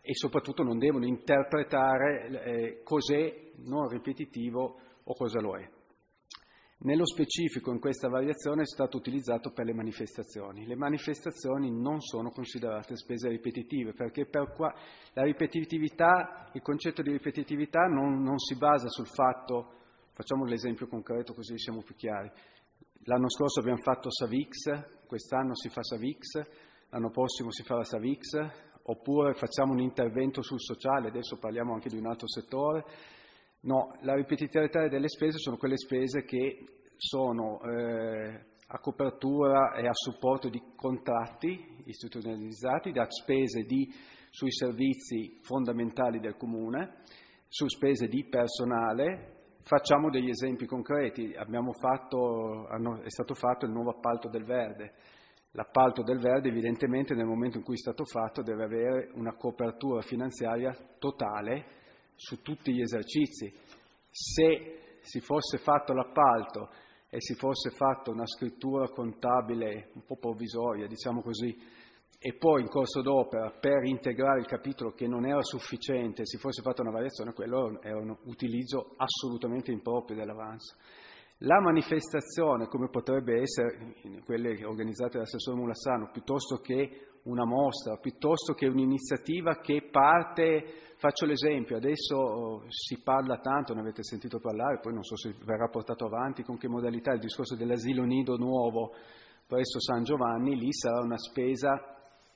e soprattutto non devono interpretare eh, cos'è non ripetitivo o cosa lo è. Nello specifico in questa variazione è stato utilizzato per le manifestazioni. Le manifestazioni non sono considerate spese ripetitive perché per qua, la ripetitività, il concetto di ripetitività non, non si basa sul fatto, facciamo l'esempio concreto così siamo più chiari, l'anno scorso abbiamo fatto Savix, quest'anno si fa Savix, l'anno prossimo si farà Savix, oppure facciamo un intervento sul sociale, adesso parliamo anche di un altro settore. No, la ripetitività delle spese sono quelle spese che sono eh, a copertura e a supporto di contratti istituzionalizzati, da spese di, sui servizi fondamentali del comune, su spese di personale. Facciamo degli esempi concreti. Abbiamo fatto, hanno, è stato fatto il nuovo appalto del verde. L'appalto del verde evidentemente nel momento in cui è stato fatto deve avere una copertura finanziaria totale su tutti gli esercizi. Se si fosse fatto l'appalto e si fosse fatta una scrittura contabile un po' provvisoria, diciamo così, e poi in corso d'opera per integrare il capitolo che non era sufficiente, si fosse fatta una variazione, quello è un utilizzo assolutamente improprio dell'avanzo. La manifestazione, come potrebbe essere quelle organizzate dall'assessore Mulassano, piuttosto che una mostra, piuttosto che un'iniziativa che parte, faccio l'esempio, adesso si parla tanto, ne avete sentito parlare, poi non so se verrà portato avanti, con che modalità, il discorso dell'asilo nido nuovo presso San Giovanni, lì sarà una spesa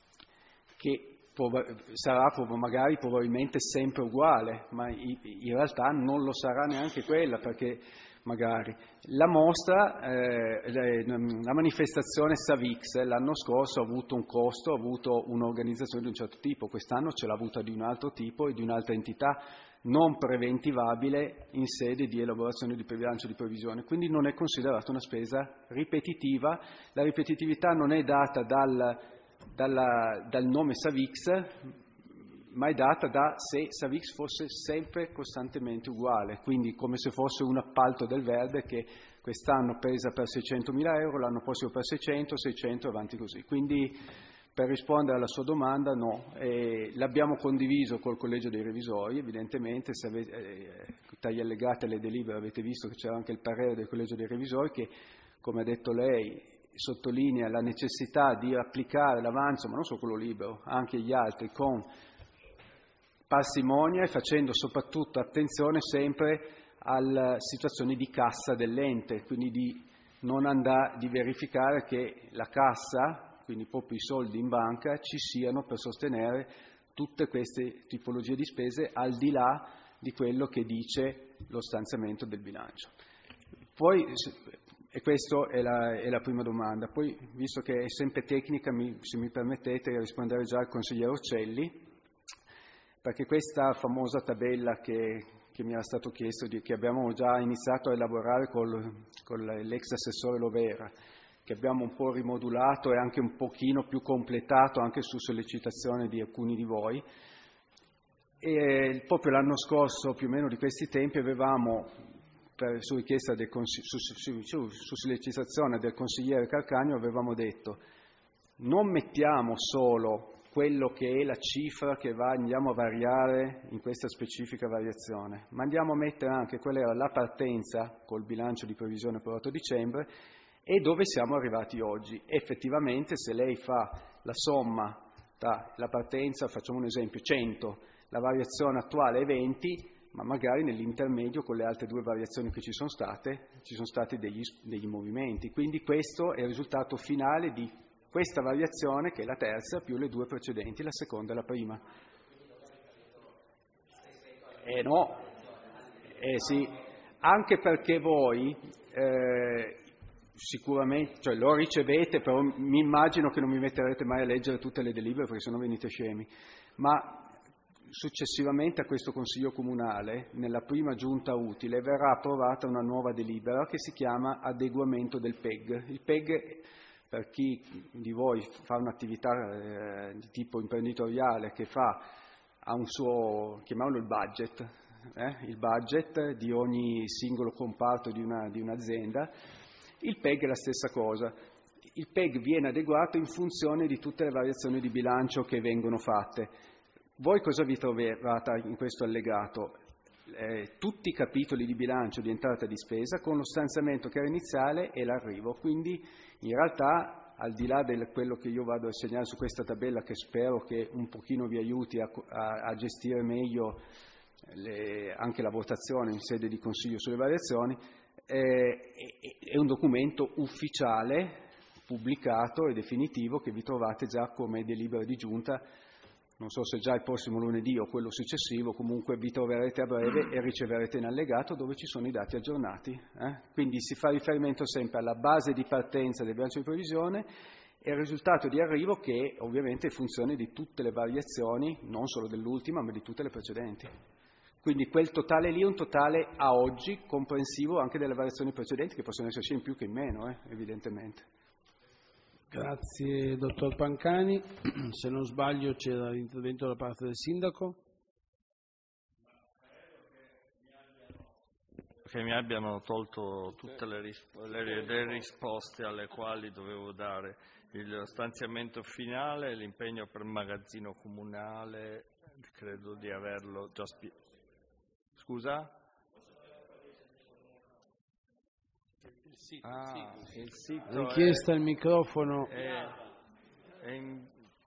che sarà magari probabilmente sempre uguale, ma in realtà non lo sarà neanche quella, perché magari la mostra, eh, la manifestazione Savix l'anno scorso ha avuto un costo, ha avuto un'organizzazione di un certo tipo, quest'anno ce l'ha avuta di un altro tipo e di un'altra entità, non preventivabile in sede di elaborazione di bilancio di previsione, quindi non è considerata una spesa ripetitiva. La ripetitività non è data dal, dalla, dal nome Savix, ma è data da se Savix fosse sempre costantemente uguale, quindi come se fosse un appalto del verde che quest'anno pesa per seicentomila euro, l'anno prossimo per seicento, seicento e avanti così. Quindi per rispondere alla sua domanda no, eh, l'abbiamo condiviso col Collegio dei Revisori, evidentemente se avete, eh, tagli allegati alle delibere avete visto che c'era anche il parere del Collegio dei Revisori che, come ha detto lei, sottolinea la necessità di applicare l'avanzo, ma non solo quello libero, anche gli altri, con parsimonia e facendo soprattutto attenzione sempre alle situazioni di cassa dell'ente, quindi di non andare, di verificare che la cassa, quindi proprio i soldi in banca, ci siano per sostenere tutte queste tipologie di spese al di là di quello che dice lo stanziamento del bilancio. Poi, e questa è la, è la prima domanda, poi visto che è sempre tecnica, mi, se mi permettete rispondere già al consigliere Orcelli, perché questa famosa tabella che, che mi era stato chiesto, di, che abbiamo già iniziato a elaborare col, con l'ex assessore Lovera, che abbiamo un po' rimodulato e anche un pochino più completato anche su sollecitazione di alcuni di voi, e proprio l'anno scorso, più o meno di questi tempi, avevamo, per, su richiesta del su, su, su, su sollecitazione del consigliere Calcagno, avevamo detto non mettiamo solo quello che è la cifra che va, andiamo a variare in questa specifica variazione, ma andiamo a mettere anche quella era la partenza col bilancio di previsione approvato a dicembre e dove siamo arrivati oggi. Effettivamente se lei fa la somma tra la partenza, facciamo un esempio, cento, la variazione attuale è venti, ma magari nell'intermedio con le altre due variazioni che ci sono state, ci sono stati degli, degli movimenti, quindi questo è il risultato finale di questa variazione che è la terza più le due precedenti, la seconda e la prima. Eh no, eh sì, anche perché voi eh, sicuramente, cioè lo ricevete, però mi immagino che non mi metterete mai a leggere tutte le delibere perché sennò venite scemi, ma successivamente a questo Consiglio Comunale, nella prima giunta utile, verrà approvata una nuova delibera che si chiama adeguamento del P E G. Il P E G, per chi di voi fa un'attività eh, di tipo imprenditoriale che fa, ha un suo, chiamiamolo il budget, eh, il budget di ogni singolo comparto di, una, di un'azienda, il P E G è la stessa cosa. Il P E G viene adeguato in funzione di tutte le variazioni di bilancio che vengono fatte. voi cosa vi trovate in questo allegato? Eh, tutti i capitoli di bilancio di entrata e di spesa con lo stanziamento che era iniziale e l'arrivo, quindi in realtà al di là di quello che io vado a segnare su questa tabella, che spero che un pochino vi aiuti a, a, a gestire meglio le, anche la votazione in sede di Consiglio sulle variazioni, eh, è un documento ufficiale, pubblicato e definitivo, che vi trovate già come delibera di giunta. Non so se già il prossimo lunedì o quello successivo, comunque vi troverete a breve e riceverete in allegato dove ci sono i dati aggiornati. Eh? Quindi si fa riferimento sempre alla base di partenza del bilancio di previsione e al risultato di arrivo, che ovviamente è funzione di tutte le variazioni, non solo dell'ultima, ma di tutte le precedenti. Quindi quel totale lì è un totale a oggi comprensivo anche delle variazioni precedenti, che possono esserci in più che in meno, eh, evidentemente. Grazie dottor Pancani. Se non sbaglio c'era l'intervento da parte del sindaco. Che mi abbiano tolto tutte le, risp- le, le risposte alle quali dovevo dare. Il stanziamento finale, l'impegno per magazzino comunale, credo di averlo già spiegato. Scusa? Il sito, ah, il sito. Il sito richiesta è, il microfono. È, è in,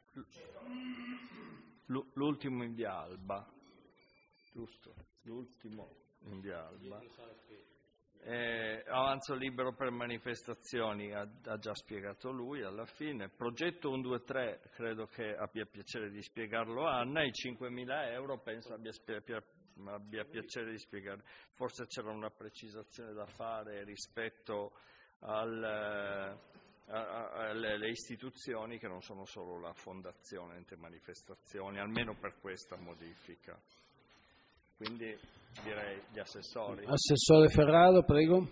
l'ultimo in via Alba, giusto? L'ultimo in via Alba. Eh, avanzo libero per manifestazioni, ha, ha già spiegato lui alla fine. Progetto uno due tre, credo che abbia piacere di spiegarlo Anna. I cinquemila euro penso abbia, abbia piacere di spiegare. Forse c'era una precisazione da fare rispetto al, alle istituzioni, che non sono solo la fondazione ente manifestazioni, almeno per questa modifica. Quindi direi gli assessori. Assessore Ferraro, prego.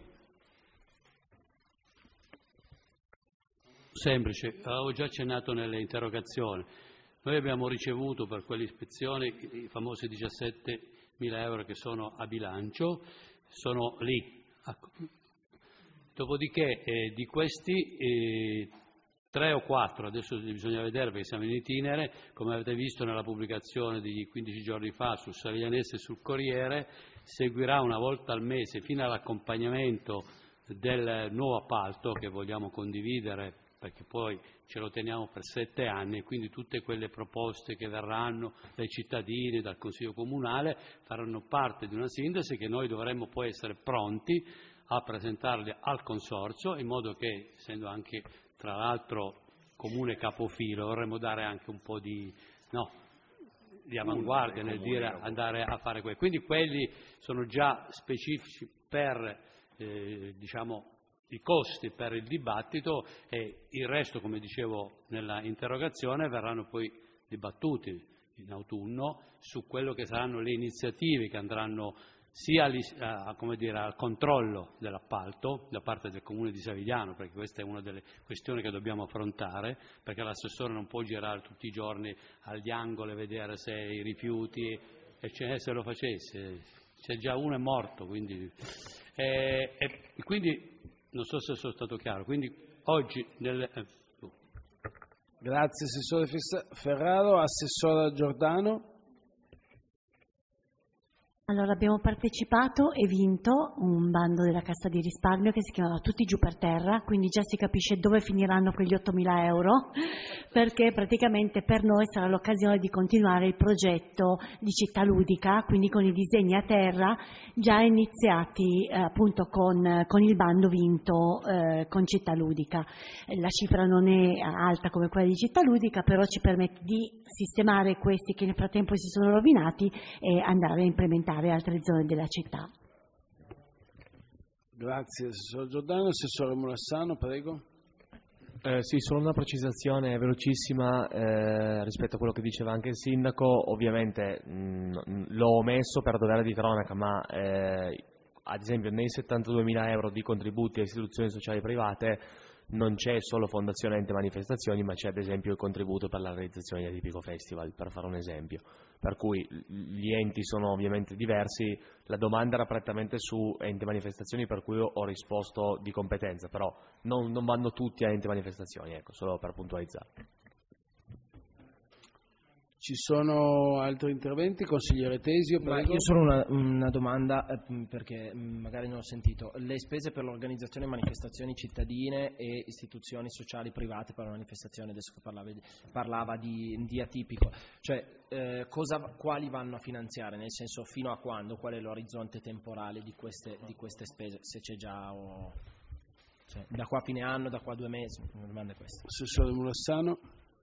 Semplice, avevo già accennato nelle interrogazioni. Noi abbiamo ricevuto per quell'ispezione i famosi diciassettemila euro che sono a bilancio, sono lì. Dopodiché eh, di questi eh, tre o quattro, adesso bisogna vedere perché siamo in itinere, come avete visto nella pubblicazione di quindici giorni fa sul Savianese e sul Corriere, seguirà una volta al mese fino all'accompagnamento del nuovo appalto che vogliamo condividere, perché poi ce lo teniamo per sette anni, e quindi tutte quelle proposte che verranno dai cittadini, dal Consiglio Comunale, faranno parte di una sintesi che noi dovremmo poi essere pronti a presentarle al Consorzio, in modo che, essendo anche tra l'altro comune capofilo, vorremmo dare anche un po' di, no, di avanguardia nel dire andare a fare quello. Quindi quelli sono già specifici per eh, diciamo, i costi per il dibattito, e il resto, come dicevo nella interrogazione, verranno poi dibattuti in autunno su quello che saranno le iniziative che andranno sia a, come dire, al controllo dell'appalto da parte del Comune di Savigliano, perché questa è una delle questioni che dobbiamo affrontare, perché l'assessore non può girare tutti i giorni agli angoli e vedere se i rifiuti, e cioè, se lo facesse, c'è già uno è morto, quindi, e, e quindi non so se sono stato chiaro, quindi oggi nel, eh, grazie assessore Ferraro. Assessora Giordano. Allora, abbiamo partecipato e vinto un bando della Cassa di Risparmio che si chiamava Tutti giù per terra, quindi già si capisce dove finiranno quegli ottomila euro, perché praticamente per noi sarà l'occasione di continuare il progetto di città ludica, quindi con i disegni a terra già iniziati eh, appunto con, con il bando vinto eh, con città ludica. La cifra non è alta come quella di città ludica, però ci permette di sistemare questi che nel frattempo si sono rovinati e andare a implementare altre zone della città. Grazie assessore Giordano. Assessore Molassano, prego. Eh, sì, solo una precisazione velocissima eh, rispetto a quello che diceva anche il sindaco. Ovviamente mh, l'ho omesso per dovere di cronaca, ma eh, ad esempio nei settantaduemila euro di contributi a istituzioni sociali private non c'è solo Fondazione Ente Manifestazioni, ma c'è ad esempio il contributo per la realizzazione di Atipico Festival, per fare un esempio. Per cui gli enti sono ovviamente diversi. La domanda era prettamente su Ente Manifestazioni, per cui ho risposto di competenza, però non, non vanno tutti a Ente Manifestazioni, ecco, solo per puntualizzare. Ci sono altri interventi? Consigliere Tesio, prego. Ma io solo una, una domanda, eh, perché magari non ho sentito. Le spese per l'organizzazione di manifestazioni cittadine e istituzioni sociali private per la manifestazione, adesso che parlava, parlava di, di atipico, cioè eh, cosa, quali vanno a finanziare, nel senso fino a quando, qual è l'orizzonte temporale di queste, di queste spese, se c'è già o... Cioè, da qua a fine anno, da qua a due mesi, una domanda è questa. Assessore Mulassano.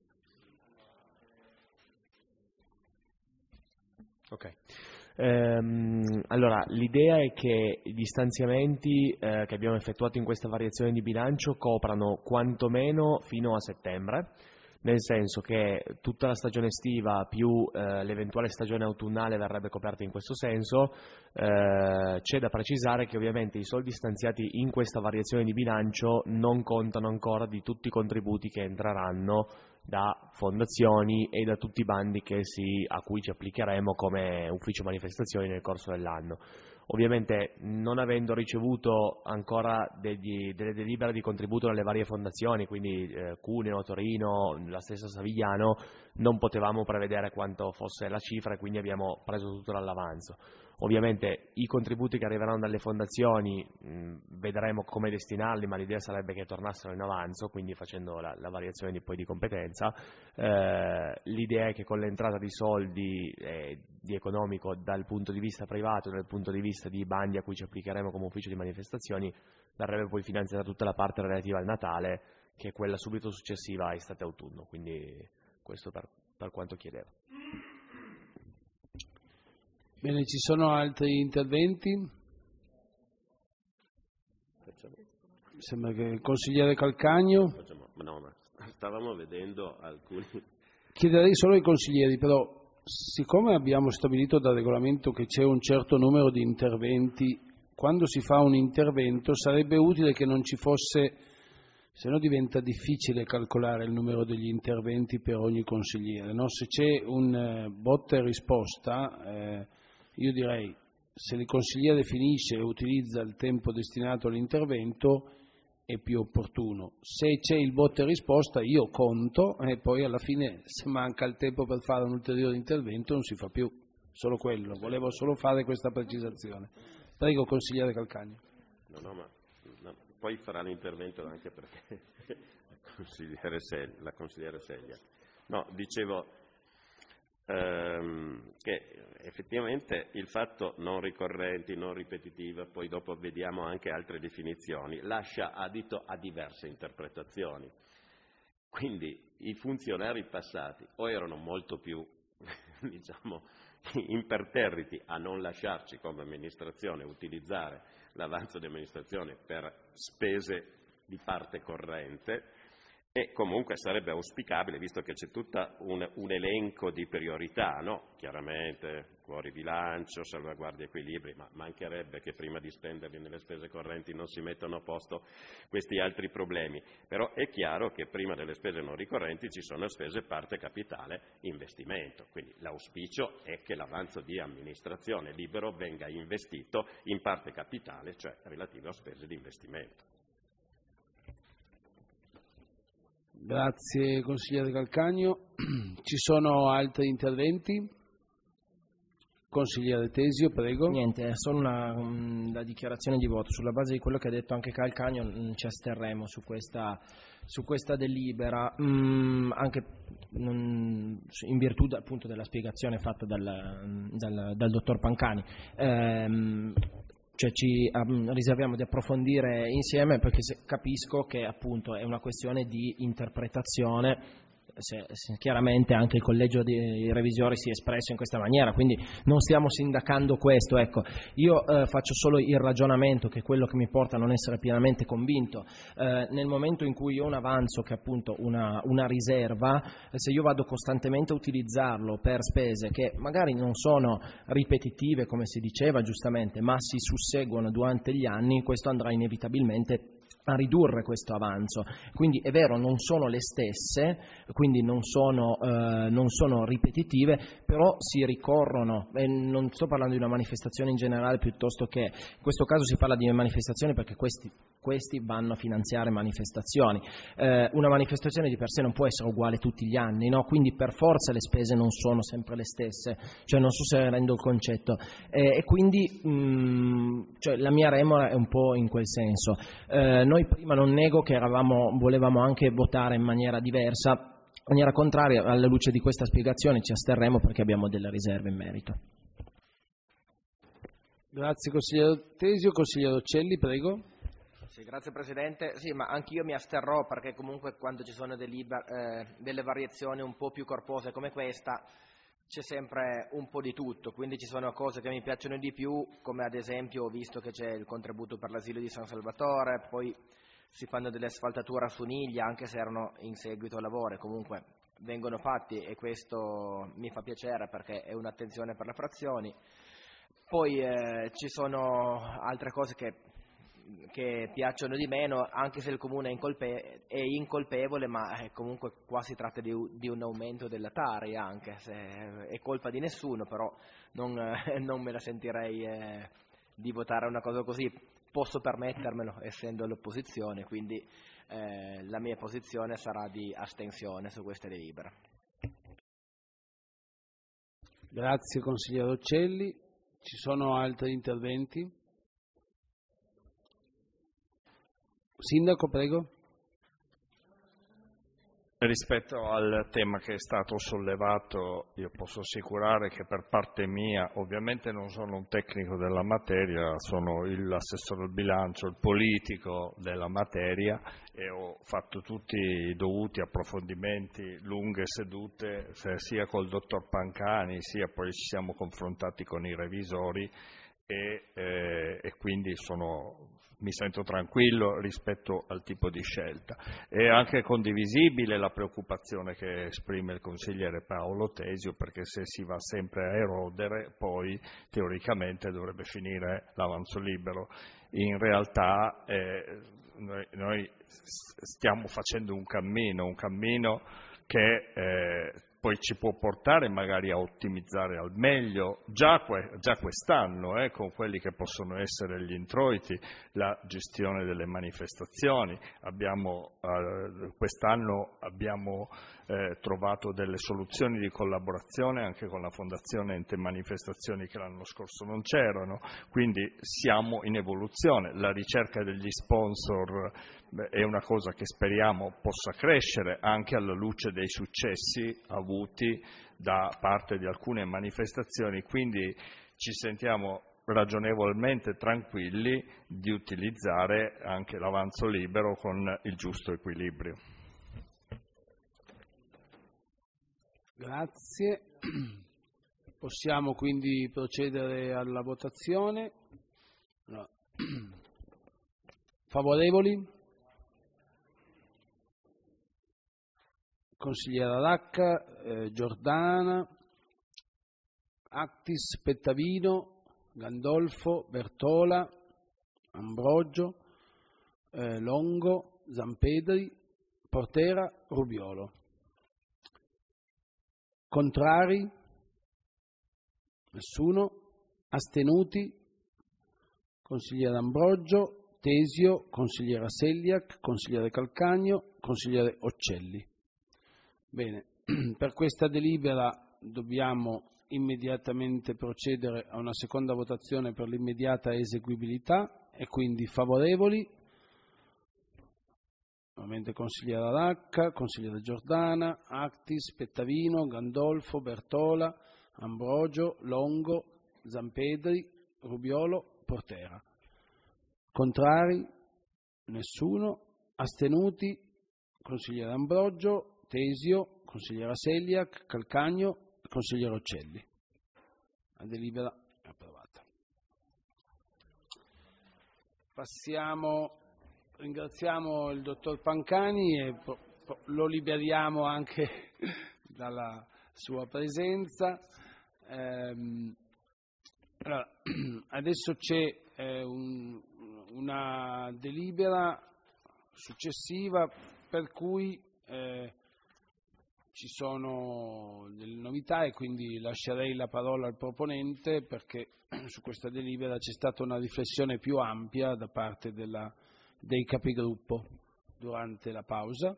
Ok, ehm, allora l'idea è che gli stanziamenti eh, che abbiamo effettuato in questa variazione di bilancio coprano quantomeno fino a settembre, nel senso che tutta la stagione estiva più eh, l'eventuale stagione autunnale verrebbe coperta in questo senso. Eh, c'è da precisare che ovviamente i soldi stanziati in questa variazione di bilancio non contano ancora di tutti i contributi che entreranno da fondazioni e da tutti i bandi che si, a cui ci applicheremo come ufficio manifestazioni nel corso dell'anno. Ovviamente non avendo ricevuto ancora degli, delle delibere di contributo dalle varie fondazioni, quindi eh, Cuneo, Torino, la stessa Savigliano, non potevamo prevedere quanto fosse la cifra e quindi abbiamo preso tutto dall'avanzo. Ovviamente i contributi che arriveranno dalle fondazioni mh, vedremo come destinarli, ma l'idea sarebbe che tornassero in avanzo, quindi facendo la, la variazione di, poi di competenza. Eh, l'idea è che con l'entrata di soldi eh, di economico dal punto di vista privato e dal punto di vista di bandi a cui ci applicheremo come ufficio di manifestazioni, verrebbe poi finanziata tutta la parte relativa al Natale, che è quella subito successiva a estate-autunno, quindi questo per, per quanto chiedevo. Bene, ci sono altri interventi? Mi sembra che il consigliere Calcagno. No, ma stavamo vedendo alcuni. Chiederei solo ai consiglieri, però, siccome abbiamo stabilito dal regolamento che c'è un certo numero di interventi, quando si fa un intervento sarebbe utile che non ci fosse, se no diventa difficile calcolare il numero degli interventi per ogni consigliere, no? Se c'è un eh, botta e risposta, eh, io direi, se il consigliere finisce e utilizza il tempo destinato all'intervento è più opportuno. Se c'è il botta e risposta io conto e poi alla fine se manca il tempo per fare un ulteriore intervento non si fa più, solo quello. Volevo solo fare questa precisazione. Prego, consigliere Calcagno. No, no, ma no, poi farà l'intervento anche perché la consigliere Seglia. La consigliere Seglia. No, dicevo ehm, che effettivamente il fatto non ricorrenti, non ripetitiva, poi dopo vediamo anche altre definizioni, lascia adito a diverse interpretazioni. Quindi i funzionari passati o erano molto più, diciamo, imperterriti a non lasciarci come amministrazione utilizzare l'avanzo di amministrazione per spese di parte corrente, e comunque sarebbe auspicabile, visto che c'è tutto un, un elenco di priorità, no? Chiaramente fuori bilancio, salvaguardia equilibri, ma mancherebbe che prima di spenderli nelle spese correnti non si mettano a posto questi altri problemi. Però è chiaro che prima delle spese non ricorrenti ci sono spese parte capitale, investimento, quindi l'auspicio è che l'avanzo di amministrazione libero venga investito in parte capitale, cioè relativo a spese di investimento. Grazie consigliere Calcagno. Ci sono altri interventi? Consigliere Tesio, prego. Niente, è solo una, una dichiarazione di voto. Sulla base di quello che ha detto anche Calcagno ci asterremo su questa, su questa delibera, mm, anche non, in virtù appunto della spiegazione fatta dal, dal, dal dottor Pancani. Ehm, Cioè ci um, riserviamo di approfondire insieme, perché se, capisco che appunto è una questione di interpretazione. Se, se chiaramente anche il collegio di revisori si è espresso in questa maniera, quindi non stiamo sindacando questo. Ecco, io eh, faccio solo il ragionamento, che è quello che mi porta a non essere pienamente convinto. Eh, nel momento in cui ho un avanzo, che è appunto una, una riserva, eh, se io vado costantemente a utilizzarlo per spese che magari non sono ripetitive, come si diceva giustamente, ma si susseguono durante gli anni, questo andrà inevitabilmente a ridurre questo avanzo. Quindi è vero, non sono le stesse, quindi non sono, eh, non sono ripetitive, però si ricorrono, e non sto parlando di una manifestazione in generale, piuttosto che in questo caso si parla di manifestazioni perché questi, questi vanno a finanziare manifestazioni. Eh, una manifestazione di per sé non può essere uguale tutti gli anni, no? Quindi per forza le spese non sono sempre le stesse, cioè non so se rendo il concetto, eh, e quindi mh, cioè, la mia remora è un po' in quel senso. Eh, noi prima, non nego che eravamo, volevamo anche votare in maniera diversa, in maniera contraria. Alla luce di questa spiegazione ci asterremo perché abbiamo delle riserve in merito. Grazie consigliere Tesio. Consigliere Occelli, prego. Sì, grazie Presidente. Sì, ma anch'io mi asterrò perché comunque quando ci sono delle, eh, delle variazioni un po' più corpose come questa c'è sempre un po' di tutto, quindi ci sono cose che mi piacciono di più, come ad esempio ho visto che c'è il contributo per l'asilo di San Salvatore, poi si fanno delle asfaltature a Funiglia, anche se erano in seguito a lavori, comunque vengono fatti e questo mi fa piacere perché è un'attenzione per le frazioni. Poi eh, ci sono altre cose che che piacciono di meno, anche se il Comune è, incolpe- è incolpevole, ma eh, comunque qua si tratta di, di un aumento della Tari, anche se è colpa di nessuno, però non, eh, non me la sentirei eh, di votare una cosa così. Posso permettermelo essendo all'opposizione, quindi eh, la mia posizione sarà di astensione su queste delibere. Grazie consigliere Occelli. Ci sono altri interventi? Sindaco, prego. Rispetto al tema che è stato sollevato, io posso assicurare che per parte mia, ovviamente non sono un tecnico della materia, sono l'assessore al bilancio, il politico della materia e ho fatto tutti i dovuti approfondimenti, lunghe sedute, sia col dottor Pancani, sia poi ci siamo confrontati con i revisori e, eh, e quindi sono... mi sento tranquillo rispetto al tipo di scelta. È anche condivisibile la preoccupazione che esprime il consigliere Paolo Tesio, perché se si va sempre a erodere poi teoricamente dovrebbe finire l'avanzo libero. In realtà eh, noi, noi stiamo facendo un cammino, un cammino che eh, poi ci può portare magari a ottimizzare al meglio già, que- già quest'anno eh, con quelli che possono essere gli introiti, la gestione delle manifestazioni. Abbiamo, eh, quest'anno abbiamo eh, trovato delle soluzioni di collaborazione anche con la Fondazione Ente Manifestazioni che l'anno scorso non c'erano, quindi siamo in evoluzione. La ricerca degli sponsor beh, è una cosa che speriamo possa crescere anche alla luce dei successi avuti da parte di alcune manifestazioni, quindi ci sentiamo ragionevolmente tranquilli di utilizzare anche l'avanzo libero con il giusto equilibrio. Grazie. Possiamo quindi procedere alla votazione. No. Favorevoli? Consigliera Racca, eh, Giordana, Actis, Pettavino, Gandolfo, Bertola, Ambrogio, eh, Longo, Zampedri, Portera, Rubiolo. Contrari? Nessuno. Astenuti? Consigliere Ambrogio, Tesio, consigliera Selliac, consigliere Calcagno, consigliere Occelli. Bene, per questa delibera dobbiamo immediatamente procedere a una seconda votazione per l'immediata eseguibilità e quindi favorevoli. Nuovamente consigliera Racca, consigliere Giordana, Actis, Pettavino, Gandolfo, Bertola, Ambrogio, Longo, Zampedri, Rubiolo, Portera. Contrari? Nessuno. Astenuti? Consigliere Ambrogio, Tesio, consigliera Selliac, Calcagno, consigliere Occelli. La delibera è approvata. Passiamo, ringraziamo il dottor Pancani e lo liberiamo anche dalla sua presenza. Ehm, allora, adesso c'è eh, un, una delibera successiva, per cui eh, ci sono delle novità e quindi lascerei la parola al proponente, perché su questa delibera c'è stata una riflessione più ampia da parte della, dei capigruppo durante la pausa.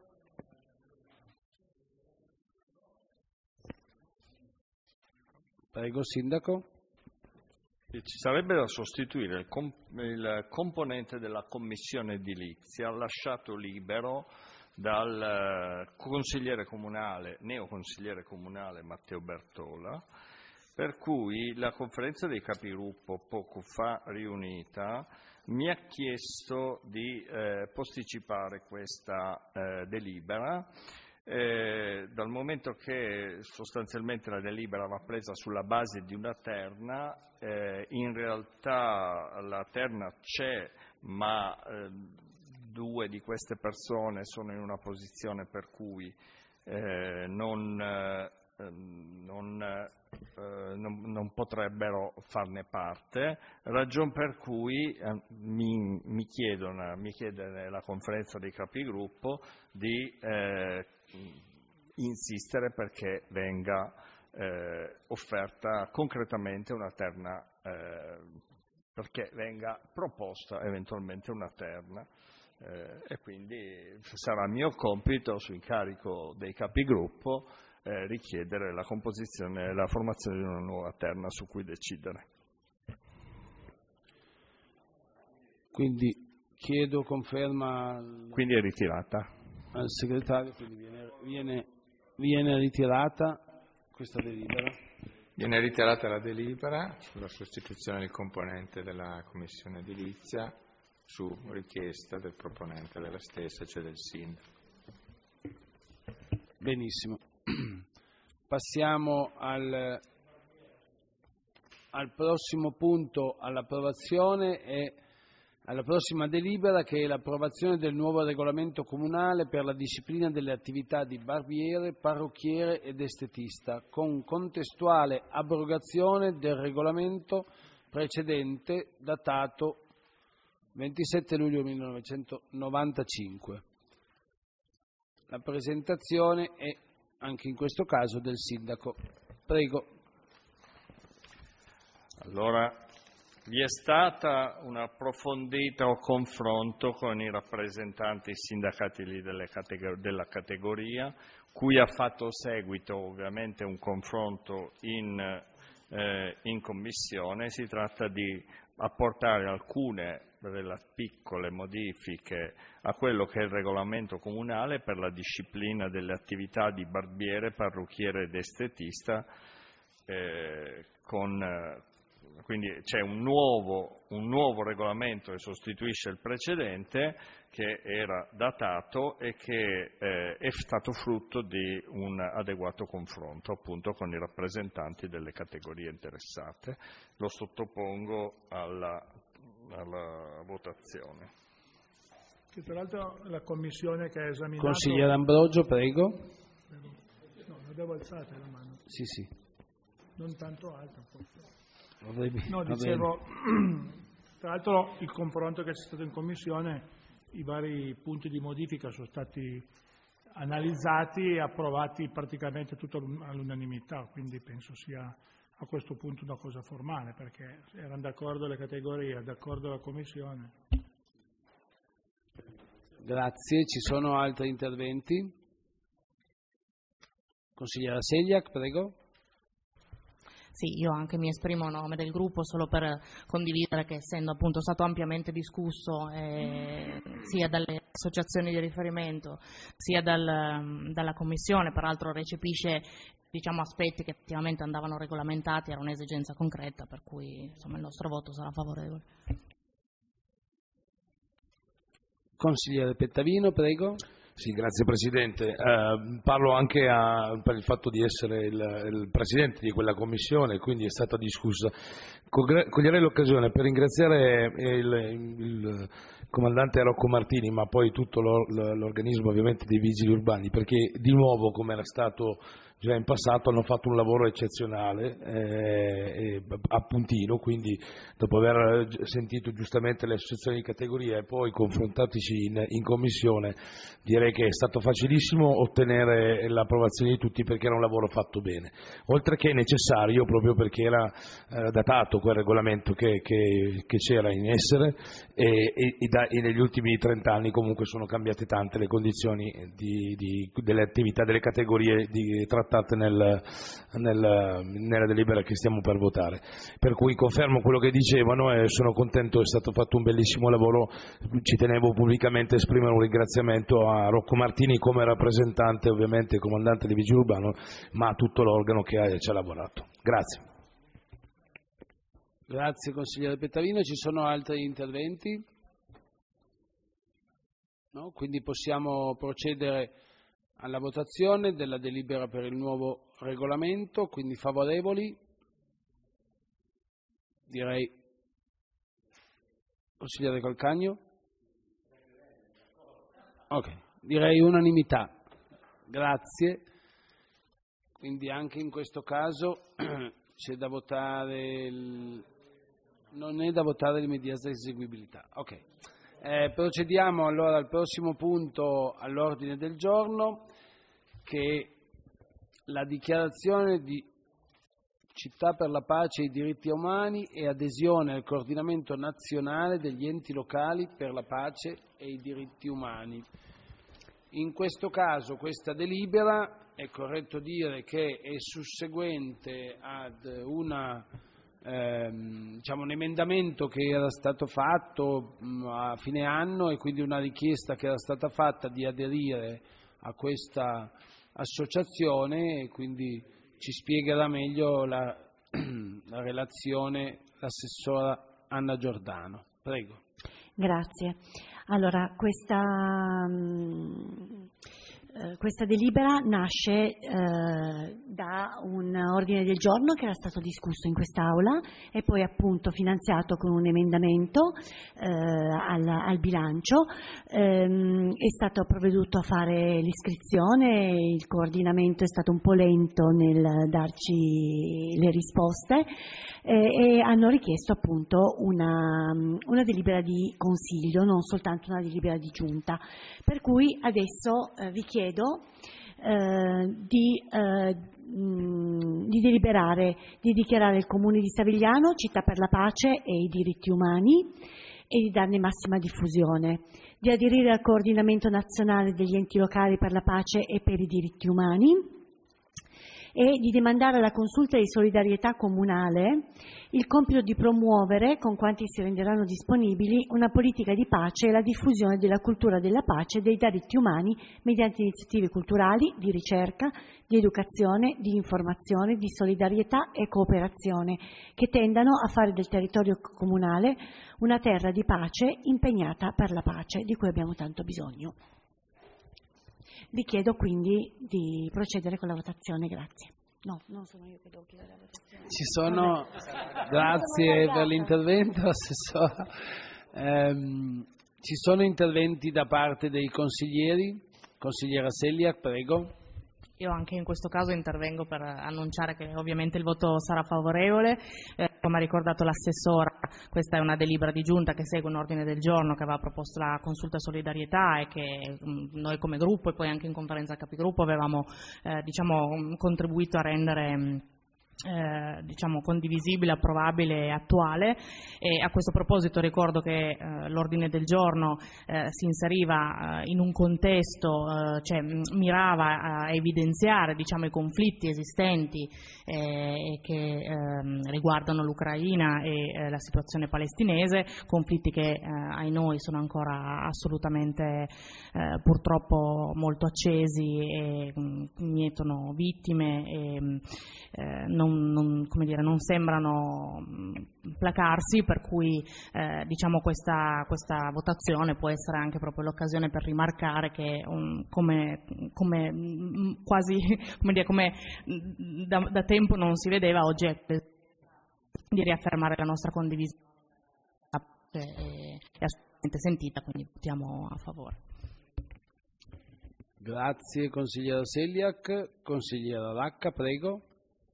Prego, Sindaco. Ci sarebbe da sostituire il, comp- il componente della commissione edilizia lasciato libero dal consigliere comunale, neoconsigliere comunale Matteo Bertola, per cui la conferenza dei capigruppo poco fa riunita mi ha chiesto di eh, posticipare questa eh, delibera, eh, dal momento che sostanzialmente la delibera va presa sulla base di una terna. Eh, in realtà la terna c'è, ma eh, due di queste persone sono in una posizione per cui eh, non, eh, non, eh, non, non potrebbero farne parte, ragion per cui eh, mi, mi, chiedono, mi chiede la conferenza dei capigruppo di eh, insistere perché venga Eh, offerta concretamente una terna, eh, perché venga proposta eventualmente una terna eh, e quindi sarà mio compito su incarico dei capigruppo eh, richiedere la composizione e la formazione di una nuova terna su cui decidere. Quindi chiedo conferma al, quindi è ritirata al segretario, quindi viene, viene, viene ritirata questa delibera. Viene ritirata la delibera sulla sostituzione del componente della commissione edilizia su richiesta del proponente della stessa, cioè del sindaco. Benissimo. Passiamo al, al prossimo punto, all'approvazione e alla prossima delibera, che è l'approvazione del nuovo regolamento comunale per la disciplina delle attività di barbiere, parrucchiere ed estetista, con contestuale abrogazione del regolamento precedente datato ventisette luglio millenovecentonovantacinque. La presentazione è anche in questo caso del sindaco. Prego. Allora, vi è stato un approfondito confronto con i rappresentanti sindacali delle categor- della categoria, cui ha fatto seguito ovviamente un confronto in, eh, in commissione. Si tratta di apportare alcune delle piccole modifiche a quello che è il regolamento comunale per la disciplina delle attività di barbiere, parrucchiere ed estetista, eh, con eh, quindi c'è un nuovo, un nuovo regolamento che sostituisce il precedente, che era datato e che eh, è stato frutto di un adeguato confronto appunto con i rappresentanti delle categorie interessate. Lo sottopongo alla, alla votazione. Che tra l'altro la commissione che ha esaminato... Consigliere Ambrogio, prego. No, la devo alzare la mano. Sì, sì. Non tanto alta forse. No, dicevo, tra l'altro il confronto che c'è stato in Commissione, i vari punti di modifica sono stati analizzati e approvati praticamente tutto all'unanimità, quindi penso sia a questo punto una cosa formale, perché erano d'accordo le categorie, d'accordo la Commissione. Grazie, ci sono altri interventi? Consigliera Segliac, prego. Sì, io anche mi esprimo a nome del gruppo solo per condividere che, essendo appunto stato ampiamente discusso eh, sia dalle associazioni di riferimento sia dal, dalla Commissione, peraltro recepisce diciamo, aspetti che effettivamente andavano regolamentati, era un'esigenza concreta, per cui insomma, il nostro voto sarà favorevole. Consigliere Pettavino, prego. Sì, grazie Presidente. Eh, parlo anche a, per il fatto di essere il, il Presidente di quella Commissione, quindi è stata discussa. Coglierei l'occasione per ringraziare il, il Comandante Rocco Martini, ma poi tutto l'organismo ovviamente dei Vigili Urbani, perché di nuovo, come era stato già in passato hanno fatto un lavoro eccezionale eh, a puntino, quindi dopo aver sentito giustamente le associazioni di categoria e poi confrontatici in, in commissione, direi che è stato facilissimo ottenere l'approvazione di tutti perché era un lavoro fatto bene, oltre che necessario proprio perché era eh, datato quel regolamento che, che, che c'era in essere e, e, e, da, e negli ultimi trent'anni comunque sono cambiate tante le condizioni di, di, delle attività delle categorie di trattamento Nel, nel, nella delibera che stiamo per votare, per cui confermo quello che dicevano e sono contento, è stato fatto un bellissimo lavoro. Ci tenevo pubblicamente a esprimere un ringraziamento a Rocco Martini come rappresentante, ovviamente comandante di Vigile Urbano, ma a tutto l'organo che ha, ci ha lavorato. Grazie. Grazie consigliere Pettavino. Ci sono altri interventi? No? Quindi possiamo procedere alla votazione della delibera per il nuovo regolamento, quindi favorevoli? Direi. Consigliere Calcagno? Ok, direi unanimità. Grazie. Quindi anche in questo caso c'è da votare, il... non è da votare l'immediata eseguibilità. Ok. Eh, procediamo allora al prossimo punto all'ordine del giorno, che è la dichiarazione di città per la pace e i diritti umani e adesione al coordinamento nazionale degli enti locali per la pace e i diritti umani. In questo caso questa delibera, è corretto dire che è susseguente ad una Ehm, diciamo un emendamento che era stato fatto mh, a fine anno e quindi una richiesta che era stata fatta di aderire a questa associazione, e quindi ci spiegherà meglio la, la relazione l'assessora Anna Giordano. Prego. Grazie. Allora, questa mh, Eh, questa delibera nasce eh, da un ordine del giorno che era stato discusso in quest'Aula e poi appunto finanziato con un emendamento eh, al, al bilancio. Ehm, è stato provveduto a fare l'iscrizione, il coordinamento è stato un po' lento nel darci le risposte eh, e hanno richiesto appunto una, una delibera di consiglio, non soltanto una delibera di giunta. Per cui adesso eh, vi chiedo chiedo eh, di, eh, mh, di deliberare, di dichiarare il Comune di Savigliano città per la pace e i diritti umani e di darne massima diffusione, di aderire al coordinamento nazionale degli enti locali per la pace e per i diritti umani e di demandare alla consulta di solidarietà comunale il compito di promuovere, con quanti si renderanno disponibili, una politica di pace e la diffusione della cultura della pace e dei diritti umani mediante iniziative culturali, di ricerca, di educazione, di informazione, di solidarietà e cooperazione, che tendano a fare del territorio comunale una terra di pace impegnata per la pace, di cui abbiamo tanto bisogno. Vi chiedo quindi di procedere con la votazione, grazie. No, non sono io che devo chiedere la votazione. Ci sono, grazie per l'intervento, assessora. Ehm, ci sono interventi da parte dei consiglieri? Consigliera Selliak, prego. Io anche in questo caso intervengo per annunciare che ovviamente il voto sarà favorevole. Eh, come ha ricordato l'assessora, questa è una delibera di giunta che segue un ordine del giorno che aveva proposto la consulta solidarietà e che mh, noi come gruppo e poi anche in conferenza capigruppo avevamo eh, diciamo, contribuito a rendere mh, Eh, diciamo condivisibile, approvabile e attuale. E a questo proposito ricordo che eh, l'ordine del giorno eh, si inseriva eh, in un contesto, eh, cioè mh, mirava a evidenziare diciamo, i conflitti esistenti eh, che eh, riguardano l'Ucraina e eh, la situazione palestinese, conflitti che eh, ai noi sono ancora assolutamente eh, purtroppo molto accesi e mh, mietono vittime e eh, non Non, come dire, non sembrano placarsi, per cui eh, diciamo questa, questa votazione può essere anche proprio l'occasione per rimarcare che um, come, come quasi come, dire, come da, da tempo non si vedeva, oggi è di riaffermare la nostra condivisione è, è assolutamente sentita, quindi votiamo a favore. Grazie consigliera Seliak. Consigliera Lacca, prego.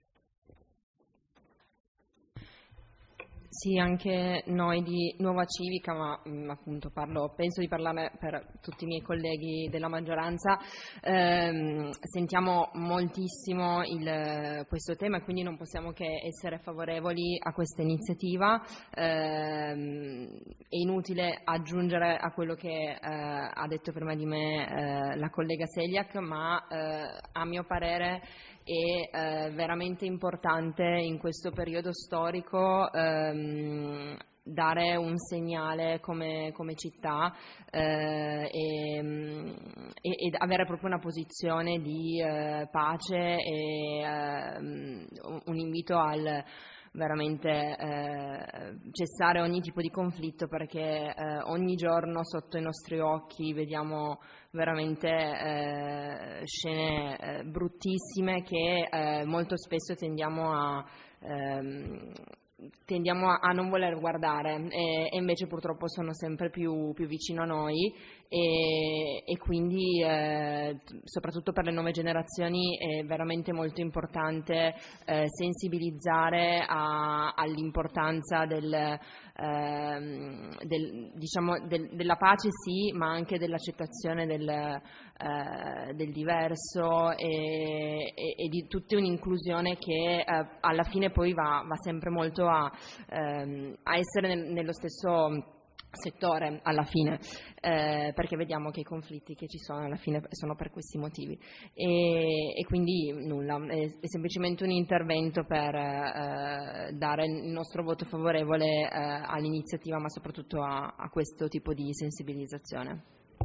Sì, anche noi di Nuova Civica, ma mh, appunto parlo, penso di parlare per tutti i miei colleghi della maggioranza, ehm, sentiamo moltissimo il, questo tema e quindi non possiamo che essere favorevoli a questa iniziativa. Ehm, è inutile aggiungere a quello che eh, ha detto prima di me eh, la collega Seliak, ma eh, a mio parere è eh, veramente importante in questo periodo storico ehm, dare un segnale come, come città eh, e, e, e avere proprio una posizione di eh, pace e eh, un invito al veramente eh, cessare ogni tipo di conflitto, perché eh, ogni giorno sotto i nostri occhi vediamo veramente eh, scene eh, bruttissime che eh, molto spesso tendiamo a ehm, tendiamo a, a non voler guardare e, e invece purtroppo sono sempre più, più vicino a noi e, e quindi eh, soprattutto per le nuove generazioni è veramente molto importante eh, sensibilizzare a, all'importanza del, eh, del, diciamo, del, della pace sì, ma anche dell'accettazione del, eh, del diverso e, e, e di tutta un'inclusione che eh, alla fine poi va, va sempre molto a, ehm, a essere nel, nello stesso settore alla fine, eh, perché vediamo che i conflitti che ci sono alla fine sono per questi motivi e, e quindi nulla, è, è semplicemente un intervento per eh, dare il nostro voto favorevole eh, all'iniziativa, ma soprattutto a, a questo tipo di sensibilizzazione.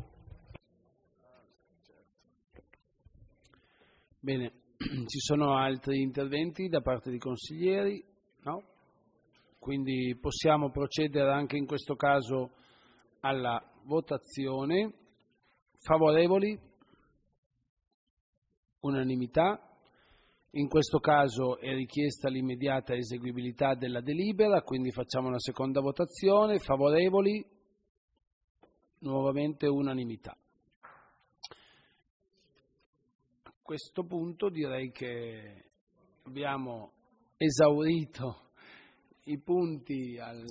Bene, ci sono altri interventi da parte di consiglieri? No? Quindi possiamo procedere anche in questo caso alla votazione. Favorevoli? Unanimità. In questo caso è richiesta l'immediata eseguibilità della delibera, quindi facciamo una seconda votazione. Favorevoli? Nuovamente unanimità. A questo punto direi che abbiamo esaurito i punti al...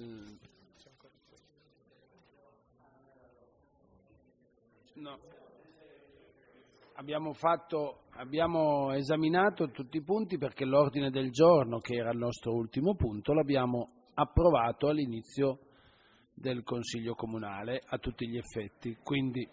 No. Abbiamo fatto, abbiamo esaminato tutti i punti perché l'ordine del giorno, che era il nostro ultimo punto, l'abbiamo approvato all'inizio del Consiglio Comunale a tutti gli effetti. Quindi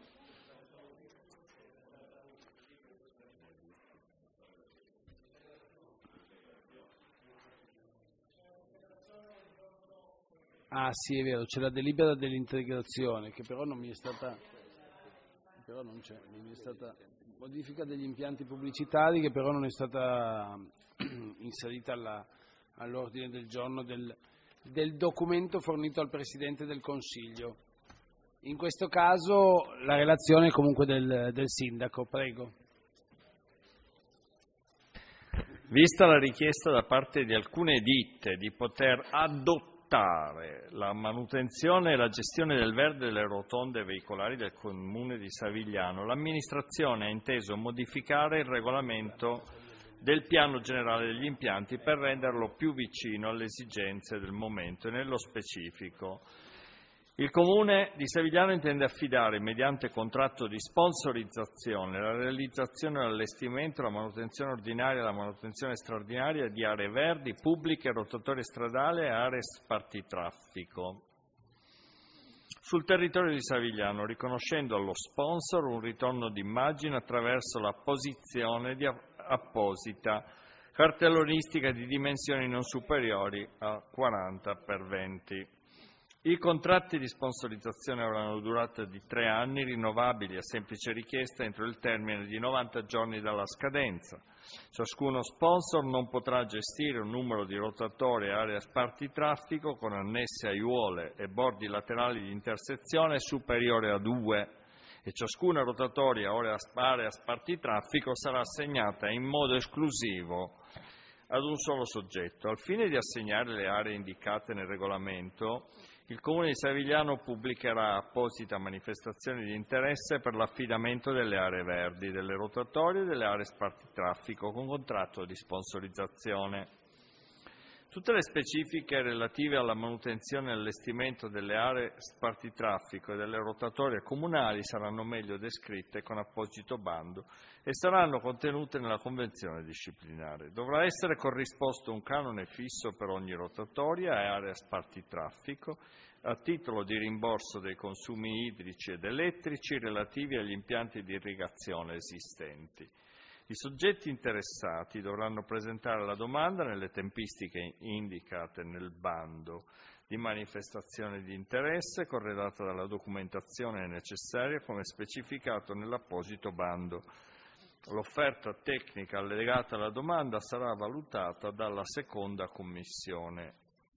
Ah sì, è vero, c'è la delibera dell'integrazione che però non mi è stata, però non c'è, non mi è stata, modifica degli impianti pubblicitari che però non è stata inserita alla, all'ordine del giorno del, del documento fornito al Presidente del Consiglio. In questo caso la relazione è comunque del, del Sindaco, prego. Vista la richiesta da parte di alcune ditte di poter adottare la manutenzione e la gestione del verde delle rotonde veicolari del Comune di Savigliano, l'amministrazione ha inteso modificare il regolamento del piano generale degli impianti per renderlo più vicino alle esigenze del momento e nello specifico. Il Comune di Savigliano intende affidare mediante contratto di sponsorizzazione la realizzazione, l'allestimento, la manutenzione ordinaria e la manutenzione straordinaria di aree verdi, pubbliche, rotatori stradali e aree spartitraffico sul territorio di Savigliano, riconoscendo allo sponsor un ritorno d'immagine attraverso la posizione di apposita cartellonistica di dimensioni non superiori a quaranta per venti. I contratti di sponsorizzazione avranno durata di tre anni, rinnovabili a semplice richiesta entro il termine di novanta giorni dalla scadenza. Ciascuno sponsor non potrà gestire un numero di rotatori e aree spartitraffico con annesse aiuole e bordi laterali di intersezione superiore a due e ciascuna rotatoria o area spartitraffico sarà assegnata in modo esclusivo ad un solo soggetto. Al fine di assegnare le aree indicate nel regolamento, il Comune di Savigliano pubblicherà apposita manifestazione di interesse per l'affidamento delle aree verdi, delle rotatorie e delle aree spartitraffico con contratto di sponsorizzazione. Tutte le specifiche relative alla manutenzione e allestimento delle aree spartitraffico e delle rotatorie comunali saranno meglio descritte con apposito bando e saranno contenute nella convenzione disciplinare. Dovrà essere corrisposto un canone fisso per ogni rotatoria e area spartitraffico a titolo di rimborso dei consumi idrici ed elettrici relativi agli impianti di irrigazione esistenti. I soggetti interessati dovranno presentare la domanda nelle tempistiche indicate nel bando di manifestazione di interesse, corredata dalla documentazione necessaria come specificato nell'apposito bando. L'offerta tecnica allegata alla domanda sarà valutata dalla seconda commissione